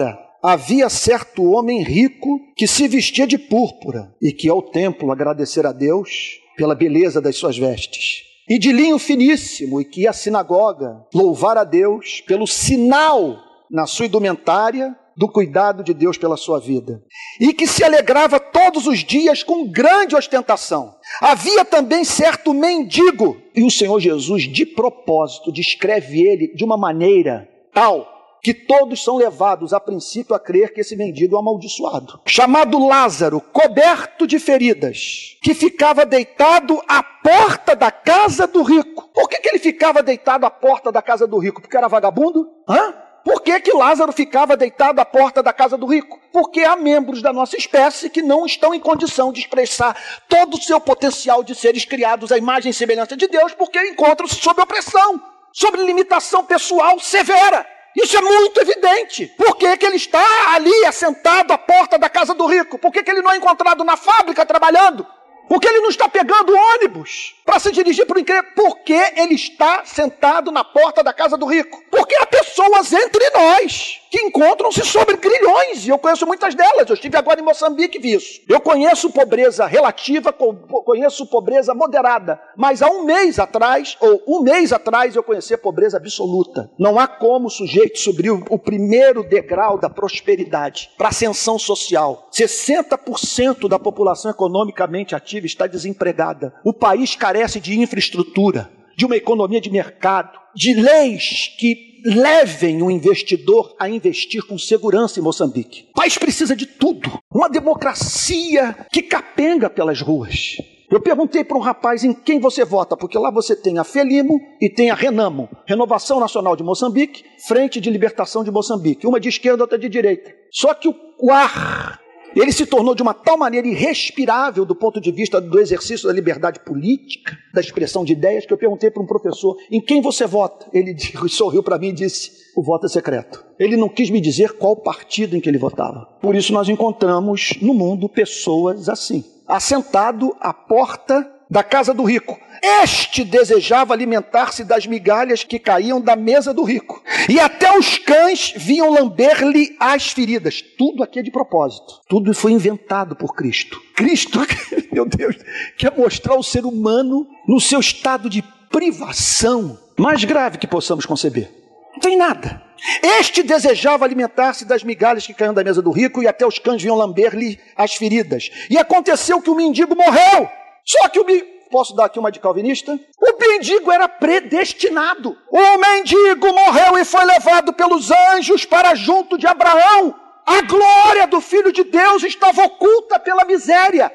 havia certo homem rico que se vestia de púrpura e que ia ao templo agradecer a Deus pela beleza das suas vestes, e de linho finíssimo e que ia à sinagoga louvar a Deus pelo sinal na sua indumentária do cuidado de Deus pela sua vida, e que se alegrava todos os dias com grande ostentação. Havia também certo mendigo, e o Senhor Jesus, de propósito, descreve ele de uma maneira tal que todos são levados a princípio a crer que esse mendigo é um amaldiçoado, chamado Lázaro, coberto de feridas, que ficava deitado à porta da casa do rico. Por que ele ficava deitado à porta da casa do rico? Porque era vagabundo? Por que Lázaro ficava deitado à porta da casa do rico? Porque há membros da nossa espécie que não estão em condição de expressar todo o seu potencial de seres criados à imagem e semelhança de Deus, porque encontram-se sob opressão, sob limitação pessoal severa. Isso é muito evidente. Por que ele está ali assentado à porta da casa do rico? Por que ele não é encontrado na fábrica trabalhando? Por que ele não está pegando ônibus para se dirigir para o incrédulo? Por que ele está sentado na porta da casa do rico? Porque há pessoas entre nós que encontram-se sobre grilhões, e eu conheço muitas delas. Eu estive agora em Moçambique e vi isso. Eu conheço pobreza relativa, conheço pobreza moderada, mas há um mês atrás eu conheci a pobreza absoluta. Não há como o sujeito subir o primeiro degrau da prosperidade para ascensão social. 60% da população economicamente ativa está desempregada. O país carece de infraestrutura, de uma economia de mercado, de leis que levem o investidor a investir com segurança em Moçambique. O país precisa de tudo. Uma democracia que capenga pelas ruas. Eu perguntei para um rapaz em quem você vota, porque lá você tem a FELIMO e tem a RENAMO, Renovação Nacional de Moçambique, Frente de Libertação de Moçambique. Uma de esquerda, outra de direita. Só que o ar, ele se tornou de uma tal maneira irrespirável do ponto de vista do exercício da liberdade política, da expressão de ideias, que eu perguntei para um professor, em quem você vota? Ele sorriu para mim e disse, o voto é secreto. Ele não quis me dizer qual partido em que ele votava. Por isso nós encontramos no mundo pessoas assim, assentado à porta da casa do rico. Este desejava alimentar-se das migalhas que caíam da mesa do rico. E até os cães vinham lamber-lhe as feridas. Tudo aqui é de propósito. Tudo foi inventado por Cristo. Cristo, meu Deus, quer mostrar o ser humano no seu estado de privação mais grave que possamos conceber. Não tem nada. Este desejava alimentar-se das migalhas que caíam da mesa do rico, e até os cães vinham lamber-lhe as feridas. E aconteceu que o mendigo morreu. Só que posso dar aqui uma de calvinista? O mendigo era predestinado. O mendigo morreu e foi levado pelos anjos para junto de Abraão. A glória do Filho de Deus estava oculta pela miséria.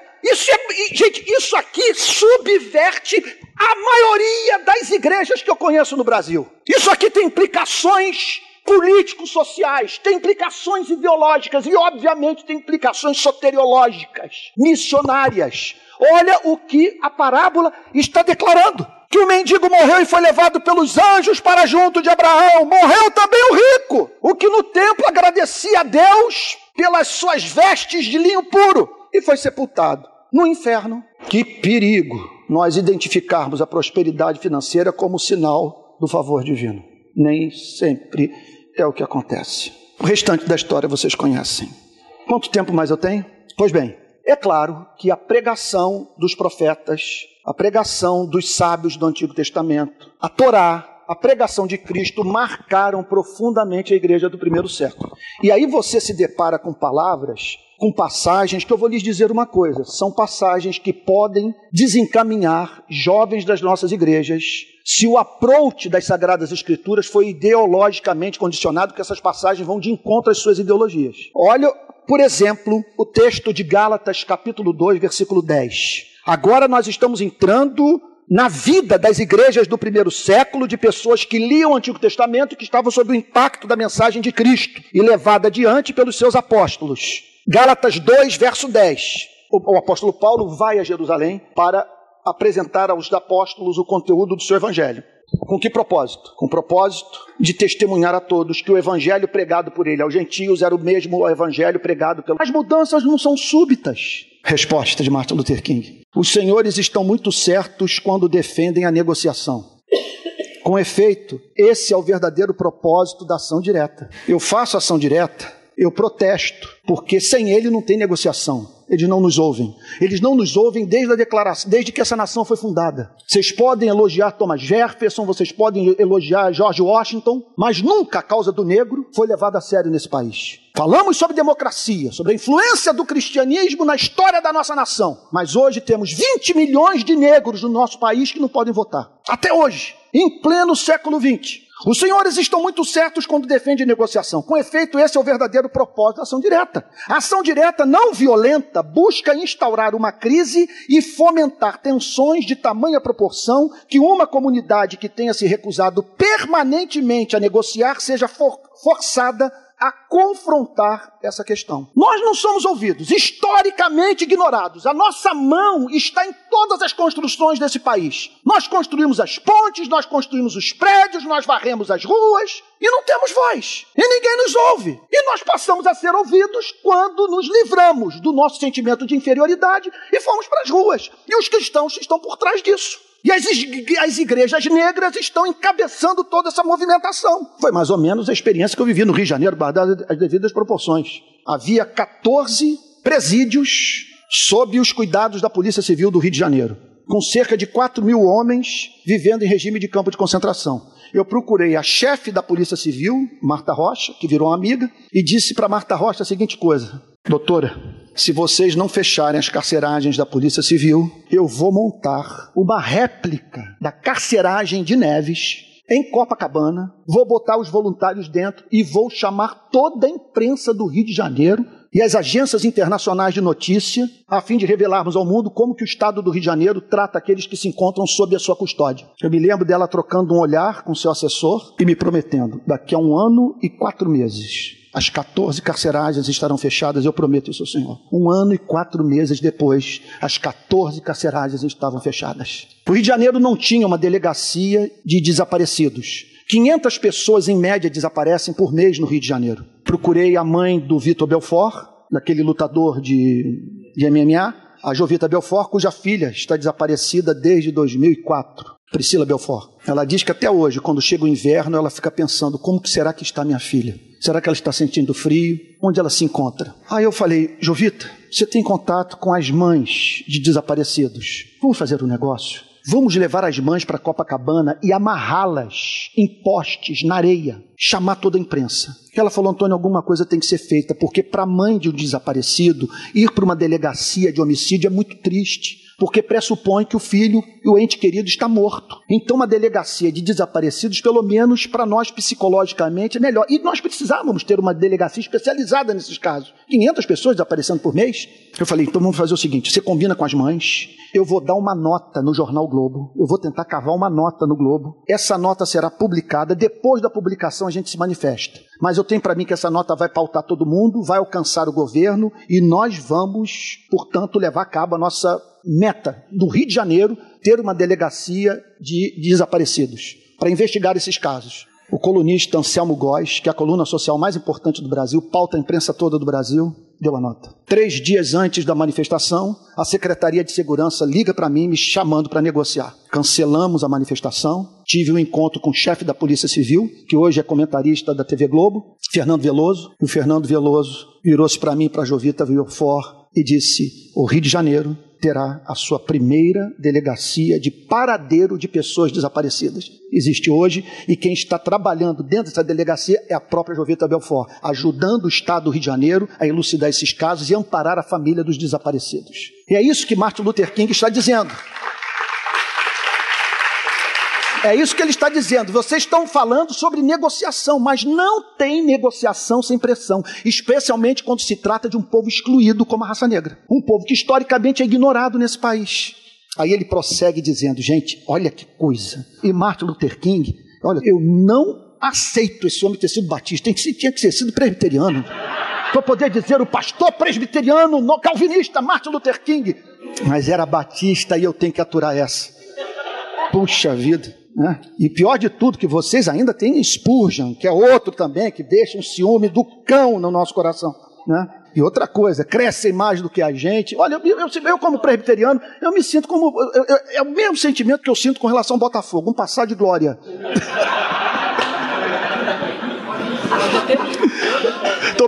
Isso aqui subverte a maioria das igrejas que eu conheço no Brasil. Isso aqui tem implicações político-sociais, tem implicações ideológicas e, obviamente, tem implicações soteriológicas, missionárias. Olha o que a parábola está declarando. Que o mendigo morreu e foi levado pelos anjos para junto de Abraão. Morreu também o rico, o que no templo agradecia a Deus pelas suas vestes de linho puro, e foi sepultado no inferno. Que perigo nós identificarmos a prosperidade financeira como sinal do favor divino. Nem sempre é o que acontece. O restante da história vocês conhecem. Quanto tempo mais eu tenho? Pois bem, é claro que a pregação dos profetas, a pregação dos sábios do Antigo Testamento, a Torá, a pregação de Cristo marcaram profundamente a igreja do primeiro século. E aí você se depara com palavras, com passagens que eu vou lhes dizer uma coisa, são passagens que podem desencaminhar jovens das nossas igrejas se o approach das Sagradas Escrituras foi ideologicamente condicionado, que essas passagens vão de encontro às suas ideologias. Olha, por exemplo, o texto de Gálatas, capítulo 2, versículo 10. Agora nós estamos entrando na vida das igrejas do primeiro século, de pessoas que liam o Antigo Testamento e que estavam sob o impacto da mensagem de Cristo e levada adiante pelos seus apóstolos. Gálatas 2, verso 10. O apóstolo Paulo vai a Jerusalém para apresentar aos apóstolos o conteúdo do seu evangelho. Com que propósito? Com o propósito de testemunhar a todos que o evangelho pregado por ele aos gentios era o mesmo evangelho pregado pelo... As mudanças não são súbitas. Resposta de Martin Luther King. Os senhores estão muito certos quando defendem a negociação. Com efeito, esse é o verdadeiro propósito da ação direta. Eu faço ação direta, Eu protesto, porque sem ele não tem negociação. Eles não nos ouvem. Eles não nos ouvem desde a declaração, desde que essa nação foi fundada. Vocês podem elogiar Thomas Jefferson, vocês podem elogiar George Washington, mas nunca a causa do negro foi levada a sério nesse país. Falamos sobre democracia, sobre a influência do cristianismo na história da nossa nação. Mas hoje temos 20 milhões de negros no nosso país que não podem votar. Até hoje, em pleno século XX. Os senhores estão muito certos quando defendem negociação. Com efeito, esse é o verdadeiro propósito da ação direta. A ação direta não violenta busca instaurar uma crise e fomentar tensões de tamanha proporção que uma comunidade que tenha se recusado permanentemente a negociar seja forçada a confrontar essa questão. Nós não somos ouvidos, historicamente ignorados. A nossa mão está em todas as construções desse país. Nós construímos as pontes, nós construímos os prédios, nós varremos as ruas e não temos voz. E ninguém nos ouve. E nós passamos a ser ouvidos quando nos livramos do nosso sentimento de inferioridade e fomos para as ruas. E os cristãos estão por trás disso. E as igrejas negras estão encabeçando toda essa movimentação. Foi mais ou menos a experiência que eu vivi no Rio de Janeiro, guardada as devidas proporções. Havia 14 presídios sob os cuidados da Polícia Civil do Rio de Janeiro, com cerca de 4 mil homens vivendo em regime de campo de concentração. Eu procurei a chefe da Polícia Civil, Marta Rocha, que virou uma amiga, e disse para Marta Rocha a seguinte coisa: doutora, se vocês não fecharem as carceragens da Polícia Civil, eu vou montar uma réplica da carceragem de Neves em Copacabana, vou botar os voluntários dentro e vou chamar toda a imprensa do Rio de Janeiro e as agências internacionais de notícia, a fim de revelarmos ao mundo como que o Estado do Rio de Janeiro trata aqueles que se encontram sob a sua custódia. Eu me lembro dela trocando um olhar com seu assessor e me prometendo, daqui a 1 ano e 4 meses, as 14 carceragens estarão fechadas, eu prometo isso ao Senhor. 1 ano e 4 meses depois, as 14 carceragens estavam fechadas. O Rio de Janeiro não tinha uma delegacia de desaparecidos. 500 pessoas, em média, desaparecem por mês no Rio de Janeiro. Procurei a mãe do Vitor Belfort, daquele lutador de MMA, a Jovita Belfort, cuja filha está desaparecida desde 2004. Priscila Belfort. Ela diz que até hoje, quando chega o inverno, ela fica pensando, como que será que está minha filha? Será que ela está sentindo frio? Onde ela se encontra? Aí eu falei, Jovita, você tem contato com as mães de desaparecidos. Vamos fazer um negócio? Vamos levar as mães para Copacabana e amarrá-las em postes, na areia, chamar toda a imprensa. Ela falou, Antônio, alguma coisa tem que ser feita, porque para a mãe de um desaparecido, ir para uma delegacia de homicídio é muito triste, porque pressupõe que o filho e o ente querido está morto. Então, uma delegacia de desaparecidos, pelo menos para nós psicologicamente, é melhor. E nós precisávamos ter uma delegacia especializada nesses casos. 500 pessoas desaparecendo por mês. Eu falei, então vamos fazer o seguinte, você combina com as mães, eu vou dar uma nota no jornal Globo, eu vou tentar cavar uma nota no Globo, essa nota será publicada, depois da publicação a gente se manifesta. Mas eu tenho para mim que essa nota vai pautar todo mundo, vai alcançar o governo e nós vamos, portanto, levar a cabo a nossa meta do Rio de Janeiro, ter uma delegacia de desaparecidos para investigar esses casos. O colunista Anselmo Góes, que é a coluna social mais importante do Brasil, pauta a imprensa toda do Brasil, deu a nota. 3 dias antes da manifestação, a Secretaria de Segurança liga para mim, me chamando para negociar. Cancelamos a manifestação, tive um encontro com o chefe da Polícia Civil, que hoje é comentarista da TV Globo, Fernando Veloso. O Fernando Veloso virou-se para mim, para a Jovita Belfort, e disse, o Rio de Janeiro terá a sua primeira delegacia de paradeiro de pessoas desaparecidas. Existe hoje, e quem está trabalhando dentro dessa delegacia é a própria Jovita Belfort, ajudando o Estado do Rio de Janeiro a elucidar esses casos e amparar a família dos desaparecidos. E é isso que Martin Luther King está dizendo. É isso que ele está dizendo. Vocês estão falando sobre negociação, mas não tem negociação sem pressão, especialmente quando se trata de um povo excluído como a raça negra. Um povo que historicamente é ignorado nesse país. Aí ele prossegue dizendo, gente, olha que coisa. E Martin Luther King, olha, eu não aceito esse homem ter sido batista, tinha que ter sido presbiteriano. Para poder dizer o pastor presbiteriano, calvinista, Martin Luther King. Mas era batista e eu tenho que aturar essa. Puxa vida. Né? E pior de tudo, que vocês ainda têm Spurgeon, que é outro também, que deixa um ciúme do cão no nosso coração. Né? E outra coisa, crescem mais do que a gente. Olha, eu como presbiteriano, eu me sinto como... é o mesmo sentimento que eu sinto com relação ao Botafogo, um passar de glória.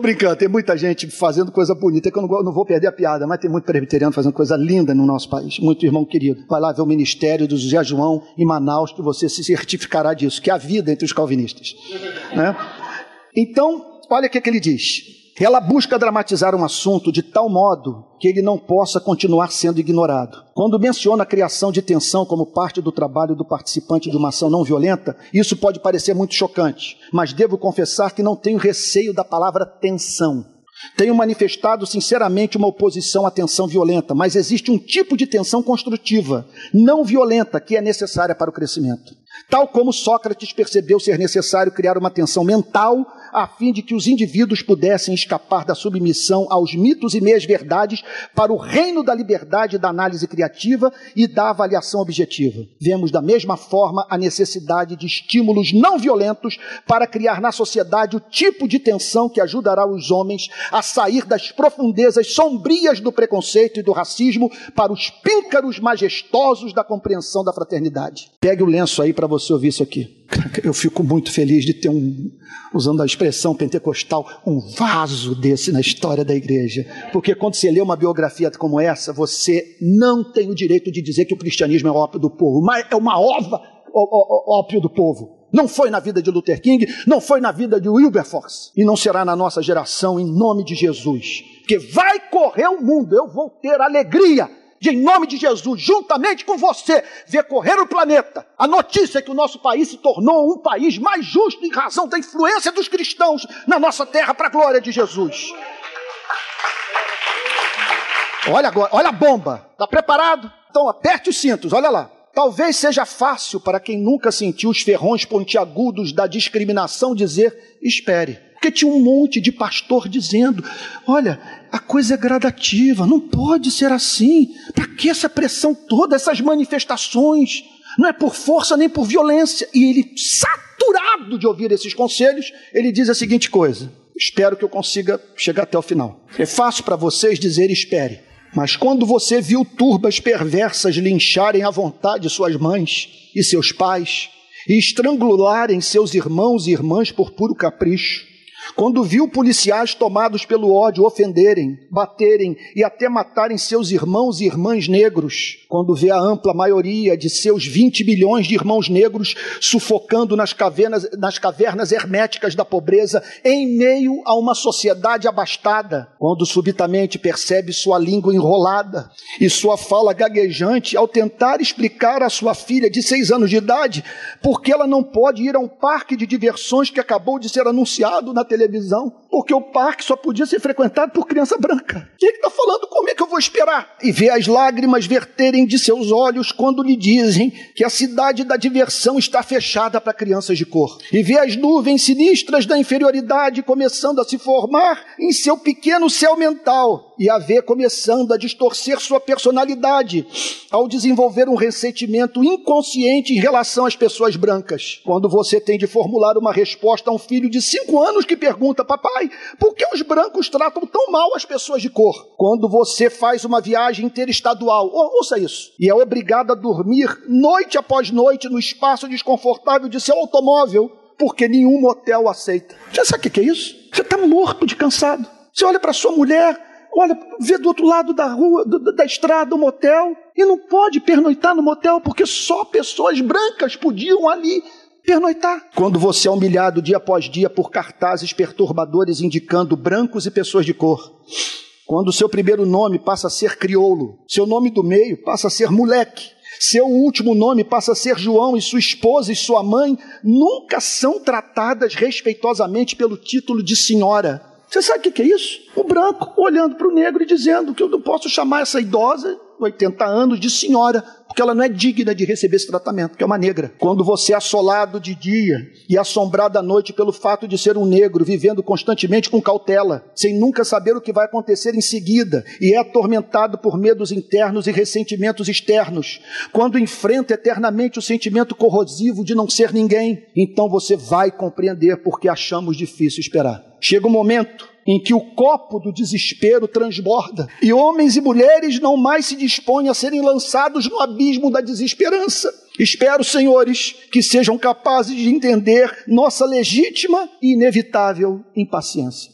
brincando, tem muita gente fazendo coisa bonita, que eu não vou perder a piada, mas tem muito presbiteriano fazendo coisa linda no nosso país, muito irmão querido. Vai lá ver o ministério do José João em Manaus, que você se certificará disso, que é a vida entre os calvinistas. Né? Então, olha o que ele diz. Ela busca dramatizar um assunto de tal modo que ele não possa continuar sendo ignorado. Quando menciona a criação de tensão como parte do trabalho do participante de uma ação não violenta, isso pode parecer muito chocante, mas devo confessar que não tenho receio da palavra tensão. Tenho manifestado sinceramente uma oposição à tensão violenta, mas existe um tipo de tensão construtiva, não violenta, que é necessária para o crescimento. Tal como Sócrates percebeu ser necessário criar uma tensão mental a fim de que os indivíduos pudessem escapar da submissão aos mitos e meias-verdades para o reino da liberdade, da análise criativa e da avaliação objetiva. Vemos da mesma forma a necessidade de estímulos não violentos para criar na sociedade o tipo de tensão que ajudará os homens a sair das profundezas sombrias do preconceito e do racismo para os píncaros majestosos da compreensão da fraternidade. Pegue o lenço aí para você ouvir isso aqui. Eu fico muito feliz de ter usando a expressão pentecostal, um vaso desse na história da igreja. Porque quando você lê uma biografia como essa, você não tem o direito de dizer que o cristianismo é o ópio do povo, mas é uma ova ópio do povo. Não foi na vida de Luther King, não foi na vida de Wilberforce, e não será na nossa geração, em nome de Jesus. Porque vai correr o mundo, eu vou ter alegria de, em nome de Jesus, juntamente com você, ver correr o planeta. A notícia é que o nosso país se tornou um país mais justo em razão da influência dos cristãos na nossa terra, para a glória de Jesus. Olha agora, olha a bomba. Está preparado? Então aperte os cintos, olha lá. Talvez seja fácil para quem nunca sentiu os ferrões pontiagudos da discriminação dizer, espere. Porque tinha um monte de pastor dizendo, olha, a coisa é gradativa, não pode ser assim. Para que essa pressão toda, essas manifestações? Não é por força nem por violência. E ele, saturado de ouvir esses conselhos, ele diz a seguinte coisa, espero que eu consiga chegar até o final. É fácil para vocês dizer espere, mas quando você viu turbas perversas lincharem à vontade suas mães e seus pais, e estrangularem seus irmãos e irmãs por puro capricho, quando viu policiais tomados pelo ódio ofenderem, baterem e até matarem seus irmãos e irmãs negros, quando vê a ampla maioria de seus 20 milhões de irmãos negros sufocando nas cavernas herméticas da pobreza, em meio a uma sociedade abastada, quando subitamente percebe sua língua enrolada e sua fala gaguejante ao tentar explicar à sua filha de 6 anos de idade por que ela não pode ir a um parque de diversões que acabou de ser anunciado na televisão, porque o parque só podia ser frequentado por criança branca. O que ele está falando? Como é que eu vou esperar? E vê as lágrimas verterem de seus olhos quando lhe dizem que a cidade da diversão está fechada para crianças de cor. E vê as nuvens sinistras da inferioridade começando a se formar em seu pequeno céu mental e a vê começando a distorcer sua personalidade ao desenvolver um ressentimento inconsciente em relação às pessoas brancas. Quando você tem de formular uma resposta a um filho de 5 anos que pergunta, papai, por que os brancos tratam tão mal as pessoas de cor? Quando você faz uma viagem interestadual, ouça isso, e é obrigado a dormir noite após noite no espaço desconfortável de seu automóvel, porque nenhum motel aceita. Você sabe o que é isso? Você está morto de cansado. Você olha para sua mulher, olha, vê do outro lado da rua, da estrada, um motel, e não pode pernoitar no motel, porque só pessoas brancas podiam ali pernoitar. Quando você é humilhado dia após dia por cartazes perturbadores indicando brancos e pessoas de cor. Quando o seu primeiro nome passa a ser crioulo, seu nome do meio passa a ser moleque, seu último nome passa a ser João e sua esposa e sua mãe nunca são tratadas respeitosamente pelo título de senhora. Você sabe o que é isso? O branco olhando para o negro e dizendo que eu não posso chamar essa idosa, 80 anos, de senhora, porque ela não é digna de receber esse tratamento, que é uma negra. Quando você é assolado de dia e assombrado à noite pelo fato de ser um negro, vivendo constantemente com cautela, sem nunca saber o que vai acontecer em seguida, e é atormentado por medos internos e ressentimentos externos, quando enfrenta eternamente o sentimento corrosivo de não ser ninguém, então você vai compreender porque achamos difícil esperar. Chega um momento em que o copo do desespero transborda e homens e mulheres não mais se dispõem a serem lançados no abismo da desesperança. Espero, senhores, que sejam capazes de entender nossa legítima e inevitável impaciência.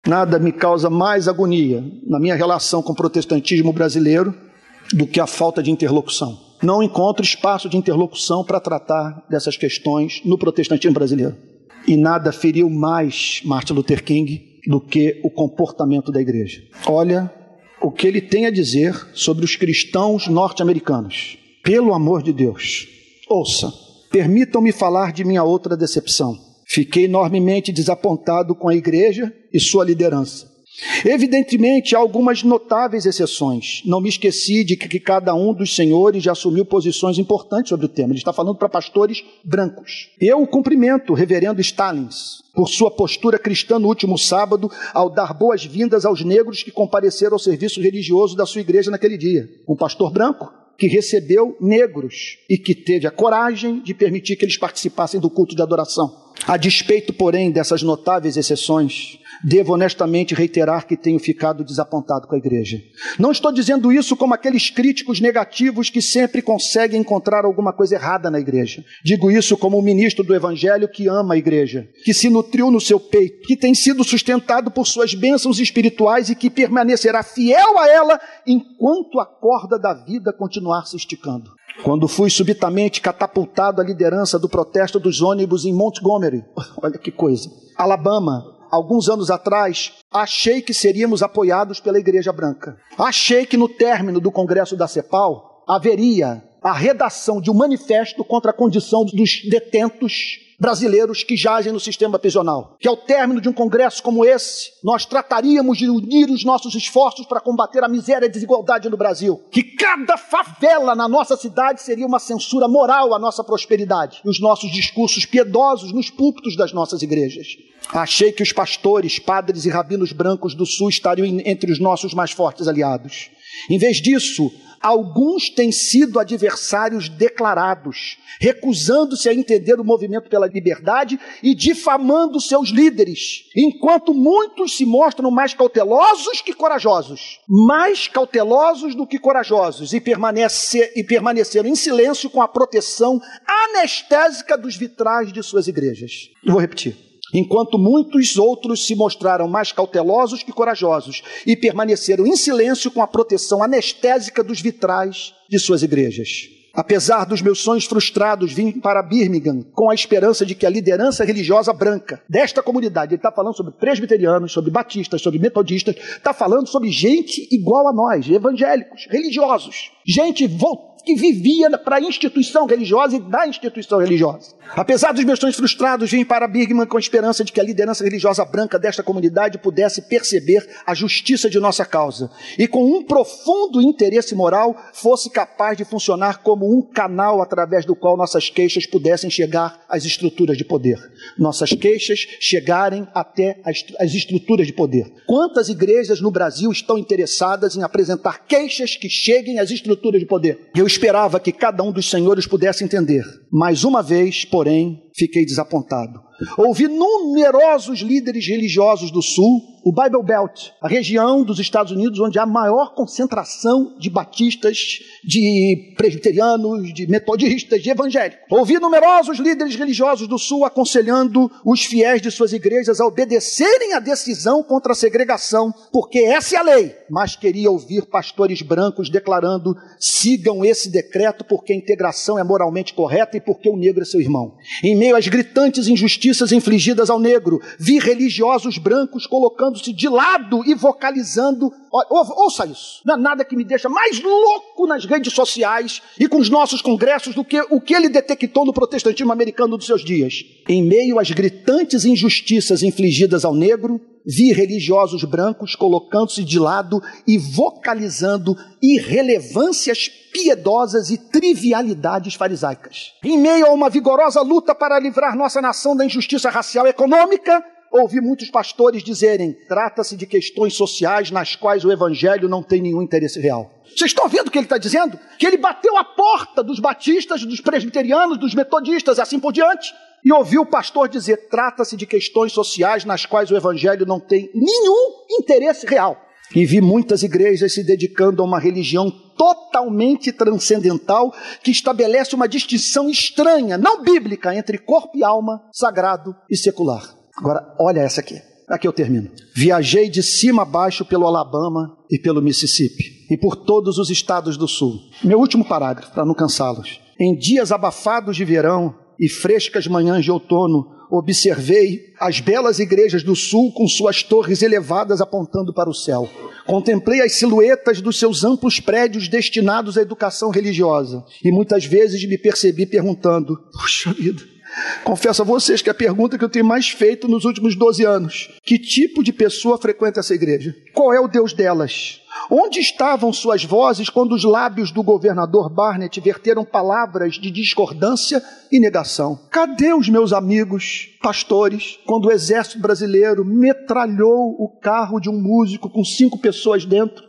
Nada me causa mais agonia na minha relação com o protestantismo brasileiro do que a falta de interlocução. Não encontro espaço de interlocução para tratar dessas questões no protestantismo brasileiro. E nada feriu mais Martin Luther King do que o comportamento da igreja. Olha o que ele tem a dizer sobre os cristãos norte-americanos. Pelo amor de Deus, ouça, permitam-me falar de minha outra decepção. Fiquei enormemente desapontado com a igreja e sua liderança. Evidentemente, há algumas notáveis exceções. Não me esqueci de que cada um dos senhores já assumiu posições importantes sobre o tema. Ele está falando para pastores brancos. Eu cumprimento o reverendo Stallings por sua postura cristã no último sábado ao dar boas-vindas aos negros que compareceram ao serviço religioso da sua igreja naquele dia. Um pastor branco que recebeu negros e que teve a coragem de permitir que eles participassem do culto de adoração. A despeito, porém, dessas notáveis exceções, devo honestamente reiterar que tenho ficado desapontado com a igreja. Não estou dizendo isso como aqueles críticos negativos que sempre conseguem encontrar alguma coisa errada na igreja. Digo isso como um ministro do evangelho que ama a igreja, que se nutriu no seu peito, que tem sido sustentado por suas bênçãos espirituais e que permanecerá fiel a ela enquanto a corda da vida continuar se esticando. Quando fui subitamente catapultado à liderança do protesto dos ônibus em Montgomery, olha que coisa, Alabama, alguns anos atrás, achei que seríamos apoiados pela Igreja Branca. Achei que no término do Congresso da CEPAL haveria a redação de um manifesto contra a condição dos detentos brasileiros que jazem no sistema prisional. Que ao término de um congresso como esse, nós trataríamos de unir os nossos esforços para combater a miséria e a desigualdade no Brasil. Que cada favela na nossa cidade seria uma censura moral à nossa prosperidade. E os nossos discursos piedosos nos púlpitos das nossas igrejas. Achei que os pastores, padres e rabinos brancos do Sul estariam entre os nossos mais fortes aliados. Em vez disso, alguns têm sido adversários declarados, recusando-se a entender o movimento pela liberdade e difamando seus líderes, enquanto muitos se mostram mais cautelosos que corajosos. Mais cautelosos do que corajosos e permaneceram em silêncio com a proteção anestésica dos vitrais de suas igrejas. Eu vou repetir. Enquanto muitos outros se mostraram mais cautelosos que corajosos e permaneceram em silêncio com a proteção anestésica dos vitrais de suas igrejas. Apesar dos meus sonhos frustrados, vim para Birmingham com a esperança de que a liderança religiosa branca desta comunidade, ele está falando sobre presbiterianos, sobre batistas, sobre metodistas, está falando sobre gente igual a nós, evangélicos, religiosos, gente que vivia para a instituição religiosa e da instituição religiosa. Apesar dos meus sonhos frustrados, vim para Birmingham com a esperança de que a liderança religiosa branca desta comunidade pudesse perceber a justiça de nossa causa e com um profundo interesse moral fosse capaz de funcionar como um canal através do qual nossas queixas pudessem chegar às estruturas de poder. Nossas queixas chegarem até as estruturas de poder. Quantas igrejas no Brasil estão interessadas em apresentar queixas que cheguem às estruturas de poder? Eu esperava que cada um dos senhores pudesse entender. Mais uma vez, porém, fiquei desapontado. Ouvi numerosos líderes religiosos do Sul, o Bible Belt, a região dos Estados Unidos onde há maior concentração de batistas, de presbiterianos, de metodistas, de evangélicos. Ouvi numerosos líderes religiosos do Sul aconselhando os fiéis de suas igrejas a obedecerem à decisão contra a segregação, porque essa é a lei. Mas queria ouvir pastores brancos declarando: sigam esse decreto porque a integração é moralmente correta e porque o negro é seu irmão. Em meio às gritantes injustiças infligidas ao negro, vi religiosos brancos colocando-se de lado e vocalizando. Ouça isso, não é nada que me deixa mais louco nas redes sociais e com os nossos congressos do que o que ele detectou no protestantismo americano dos seus dias. Em meio às gritantes injustiças infligidas ao negro, vi religiosos brancos colocando-se de lado e vocalizando irrelevâncias piedosas e trivialidades farisaicas. Em meio a uma vigorosa luta para livrar nossa nação da injustiça racial e econômica, ouvi muitos pastores dizerem: trata-se de questões sociais nas quais o evangelho não tem nenhum interesse real. Vocês estão vendo o que ele está dizendo? Que ele bateu a porta dos batistas, dos presbiterianos, dos metodistas e assim por diante, e ouviu o pastor dizer: trata-se de questões sociais nas quais o evangelho não tem nenhum interesse real. E vi muitas igrejas se dedicando a uma religião totalmente transcendental que estabelece uma distinção estranha, não bíblica, entre corpo e alma, sagrado e secular. Agora, olha essa aqui. Aqui eu termino. Viajei de cima a baixo pelo Alabama e pelo Mississippi e por todos os estados do sul. Meu último parágrafo, para não cansá-los. Em dias abafados de verão e frescas manhãs de outono, observei as belas igrejas do sul com suas torres elevadas apontando para o céu. Contemplei as silhuetas dos seus amplos prédios destinados à educação religiosa e muitas vezes me percebi perguntando, puxa vida, confesso a vocês que é a pergunta que eu tenho mais feito nos últimos 12 anos. Que tipo de pessoa frequenta essa igreja? Qual é o Deus delas? Onde estavam suas vozes quando os lábios do governador Barnett verteram palavras de discordância e negação? Cadê os meus amigos pastores quando o exército brasileiro metralhou o carro de um músico com 5 pessoas dentro?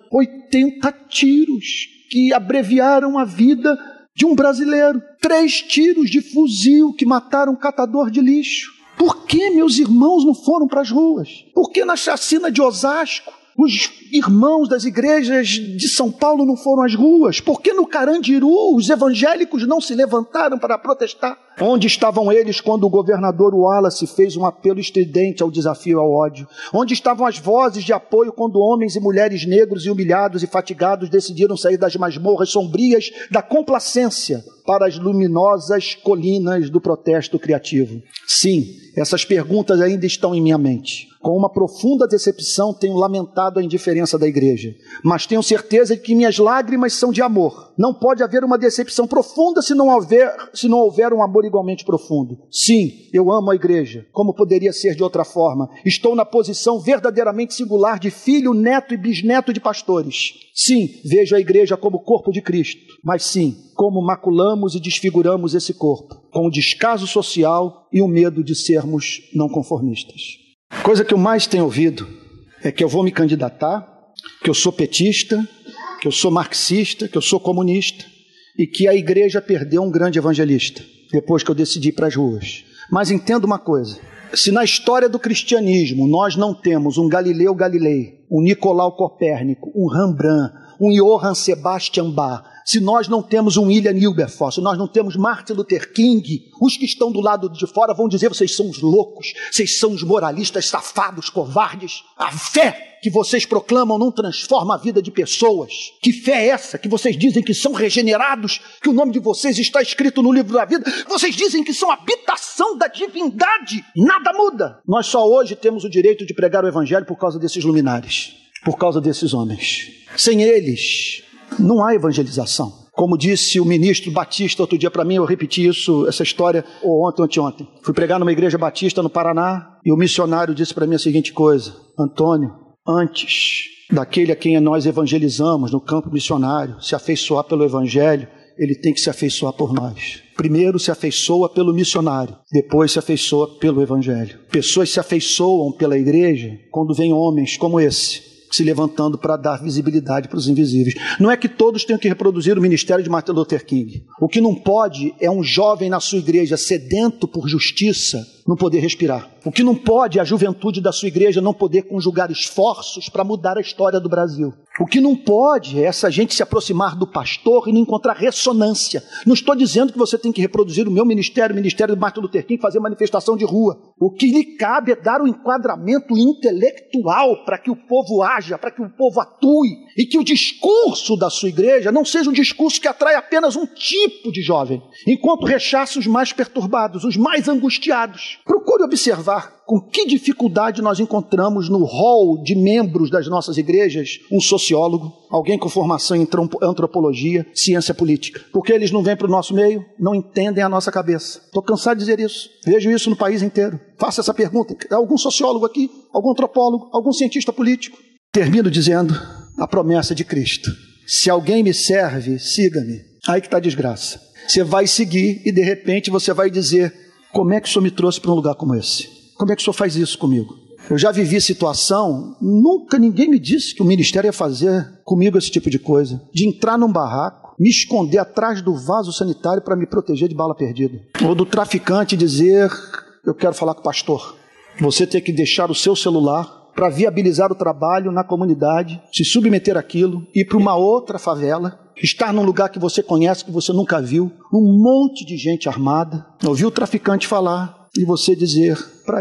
80 tiros que abreviaram a vida de um brasileiro. 3 tiros de fuzil que mataram um catador de lixo. Por que meus irmãos não foram para as ruas? Por que na chacina de Osasco os irmãos das igrejas de São Paulo não foram às ruas? Por que no Carandiru os evangélicos não se levantaram para protestar? Onde estavam eles quando o governador Wallace fez um apelo estridente ao desafio e ao ódio? Onde estavam as vozes de apoio quando homens e mulheres negros e humilhados e fatigados decidiram sair das masmorras sombrias da complacência para as luminosas colinas do protesto criativo? Sim, essas perguntas ainda estão em minha mente. Com uma profunda decepção tenho lamentado a indiferença da igreja, mas tenho certeza de que minhas lágrimas são de amor. Não pode haver uma decepção profunda se não houver um amor igualmente profundo. Sim, eu amo a igreja, como poderia ser de outra forma. Estou na posição verdadeiramente singular de filho, neto e bisneto de pastores. Sim, vejo a igreja como corpo de Cristo, mas sim, como maculamos e desfiguramos esse corpo, com o descaso social e o medo de sermos não conformistas. Coisa que eu mais tenho ouvido é que eu vou me candidatar, que eu sou petista, que eu sou marxista, que eu sou comunista e que a igreja perdeu um grande evangelista depois que eu decidi ir para as ruas. Mas entenda uma coisa, se na história do cristianismo nós não temos um Galileu Galilei, um Nicolau Copérnico, um Rembrandt, um Johann Sebastian Bach, se nós não temos um William Wilberforce, se nós não temos Martin Luther King, os que estão do lado de fora vão dizer, vocês são os loucos, vocês são os moralistas safados, covardes. A fé que vocês proclamam não transforma a vida de pessoas. Que fé é essa? Que vocês dizem que são regenerados, que o nome de vocês está escrito no livro da vida. Vocês dizem que são habitação da divindade. Nada muda. Nós só hoje temos o direito de pregar o evangelho por causa desses luminares, por causa desses homens. Sem eles, não há evangelização. Como disse o ministro Batista outro dia para mim, eu repeti essa história ontem. Fui pregar numa igreja batista no Paraná e o missionário disse para mim a seguinte coisa: Antônio, antes daquele a quem nós evangelizamos no campo missionário se afeiçoar pelo evangelho, ele tem que se afeiçoar por nós. Primeiro se afeiçoa pelo missionário, depois se afeiçoa pelo evangelho. Pessoas se afeiçoam pela igreja quando vêm homens como esse, se levantando para dar visibilidade para os invisíveis. Não é que todos tenham que reproduzir o ministério de Martin Luther King. O que não pode é um jovem na sua igreja sedento por justiça não poder respirar. O que não pode é a juventude da sua igreja não poder conjugar esforços para mudar a história do Brasil. O que não pode é essa gente se aproximar do pastor e não encontrar ressonância. Não estou dizendo que você tem que reproduzir o meu ministério, o ministério de Martin Luther King, fazer manifestação de rua. O que lhe cabe é dar um enquadramento intelectual para que o povo haja, para que o povo atue e que o discurso da sua igreja não seja um discurso que atrai apenas um tipo de jovem, enquanto rechaça os mais perturbados, os mais angustiados. Procure observar com que dificuldade nós encontramos no hall de membros das nossas igrejas um sociólogo, alguém com formação em antropologia, ciência política. Porque eles não vêm para o nosso meio, não entendem a nossa cabeça. Estou cansado de dizer isso. Vejo isso no país inteiro. Faça essa pergunta. Algum sociólogo aqui? Algum antropólogo? Algum cientista político? Termino dizendo a promessa de Cristo. Se alguém me serve, siga-me. Aí que está a desgraça. Você vai seguir e de repente você vai dizer: como é que o Senhor me trouxe para um lugar como esse? Como é que o Senhor faz isso comigo? Eu já vivi situação, nunca ninguém me disse que o ministério ia fazer comigo esse tipo de coisa, de entrar num barraco, me esconder atrás do vaso sanitário para me proteger de bala perdida. Ou do traficante dizer: eu quero falar com o pastor. Você tem que deixar o seu celular para viabilizar o trabalho na comunidade, se submeter àquilo, ir para uma outra favela, estar num lugar que você conhece, que você nunca viu, um monte de gente armada, ouvir o traficante falar e você dizer para ele: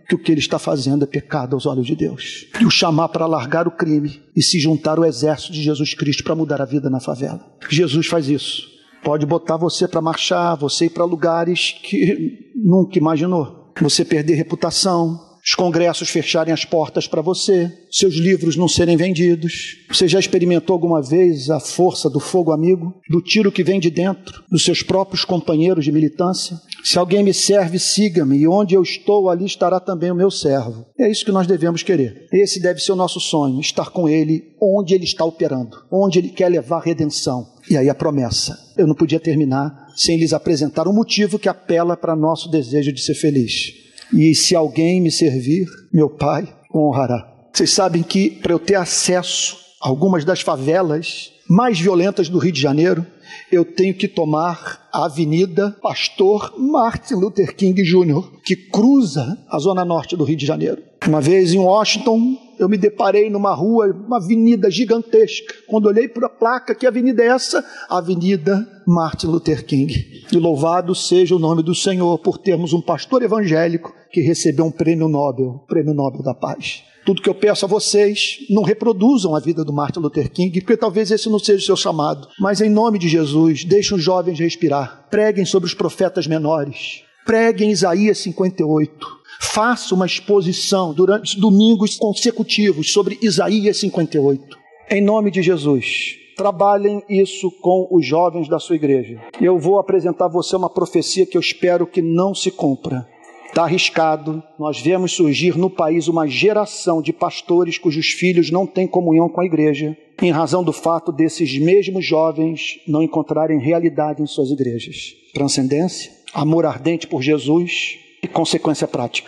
que o que ele está fazendo é pecado aos olhos de Deus. E o chamar para largar o crime e se juntar ao exército de Jesus Cristo para mudar a vida na favela. Jesus faz isso. Pode botar você para marchar, você ir para lugares que nunca imaginou. Você perder reputação, os congressos fecharem as portas para você, seus livros não serem vendidos. Você já experimentou alguma vez a força do fogo amigo, do tiro que vem de dentro, dos seus próprios companheiros de militância? Se alguém me serve, siga-me, e onde eu estou, ali estará também o meu servo. É isso que nós devemos querer. Esse deve ser o nosso sonho, estar com ele onde ele está operando, onde ele quer levar redenção. E aí a promessa. Eu não podia terminar sem lhes apresentar um motivo que apela para nosso desejo de ser feliz. E se alguém me servir, meu Pai o honrará. Vocês sabem que para eu ter acesso a algumas das favelas mais violentas do Rio de Janeiro, eu tenho que tomar a Avenida Pastor Martin Luther King Jr., que cruza a zona norte do Rio de Janeiro. Uma vez em Washington, eu me deparei numa rua, uma avenida gigantesca. Quando olhei para a placa, que avenida é essa? Avenida Martin Luther King. E louvado seja o nome do Senhor por termos um pastor evangélico que recebeu um prêmio Nobel da Paz. Tudo que eu peço a vocês, não reproduzam a vida do Martin Luther King, porque talvez esse não seja o seu chamado. Mas em nome de Jesus, deixem os jovens respirar. Preguem sobre os profetas menores. Preguem Isaías 58. Faça uma exposição durante domingos consecutivos sobre Isaías 58. Em nome de Jesus, trabalhem isso com os jovens da sua igreja. Eu vou apresentar a você uma profecia que eu espero que não se cumpra. Está arriscado. Nós vemos surgir no país uma geração de pastores cujos filhos não têm comunhão com a igreja, em razão do fato desses mesmos jovens não encontrarem realidade em suas igrejas. Transcendência, amor ardente por Jesus e consequência prática.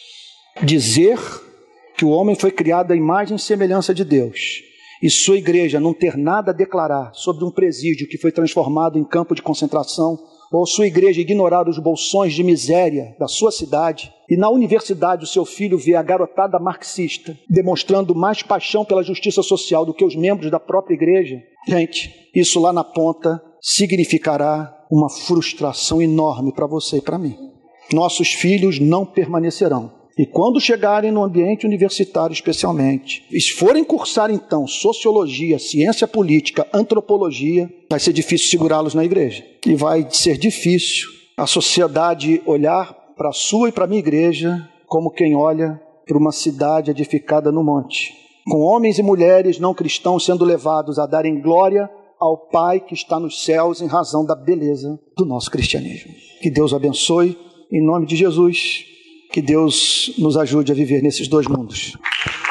Dizer que o homem foi criado à imagem e semelhança de Deus e sua igreja não ter nada a declarar sobre um presídio que foi transformado em campo de concentração, ou sua igreja ignorar os bolsões de miséria da sua cidade, e na universidade o seu filho vê a garotada marxista demonstrando mais paixão pela justiça social do que os membros da própria igreja, gente, isso lá na ponta significará uma frustração enorme para você e para mim. Nossos filhos não permanecerão. E quando chegarem no ambiente universitário especialmente, e forem cursar então sociologia, ciência política, antropologia, vai ser difícil segurá-los na igreja. E vai ser difícil a sociedade olhar para a sua e para a minha igreja como quem olha para uma cidade edificada no monte, com homens e mulheres não cristãos sendo levados a darem glória ao Pai que está nos céus em razão da beleza do nosso cristianismo. Que Deus abençoe, em nome de Jesus. Que Deus nos ajude a viver nesses dois mundos.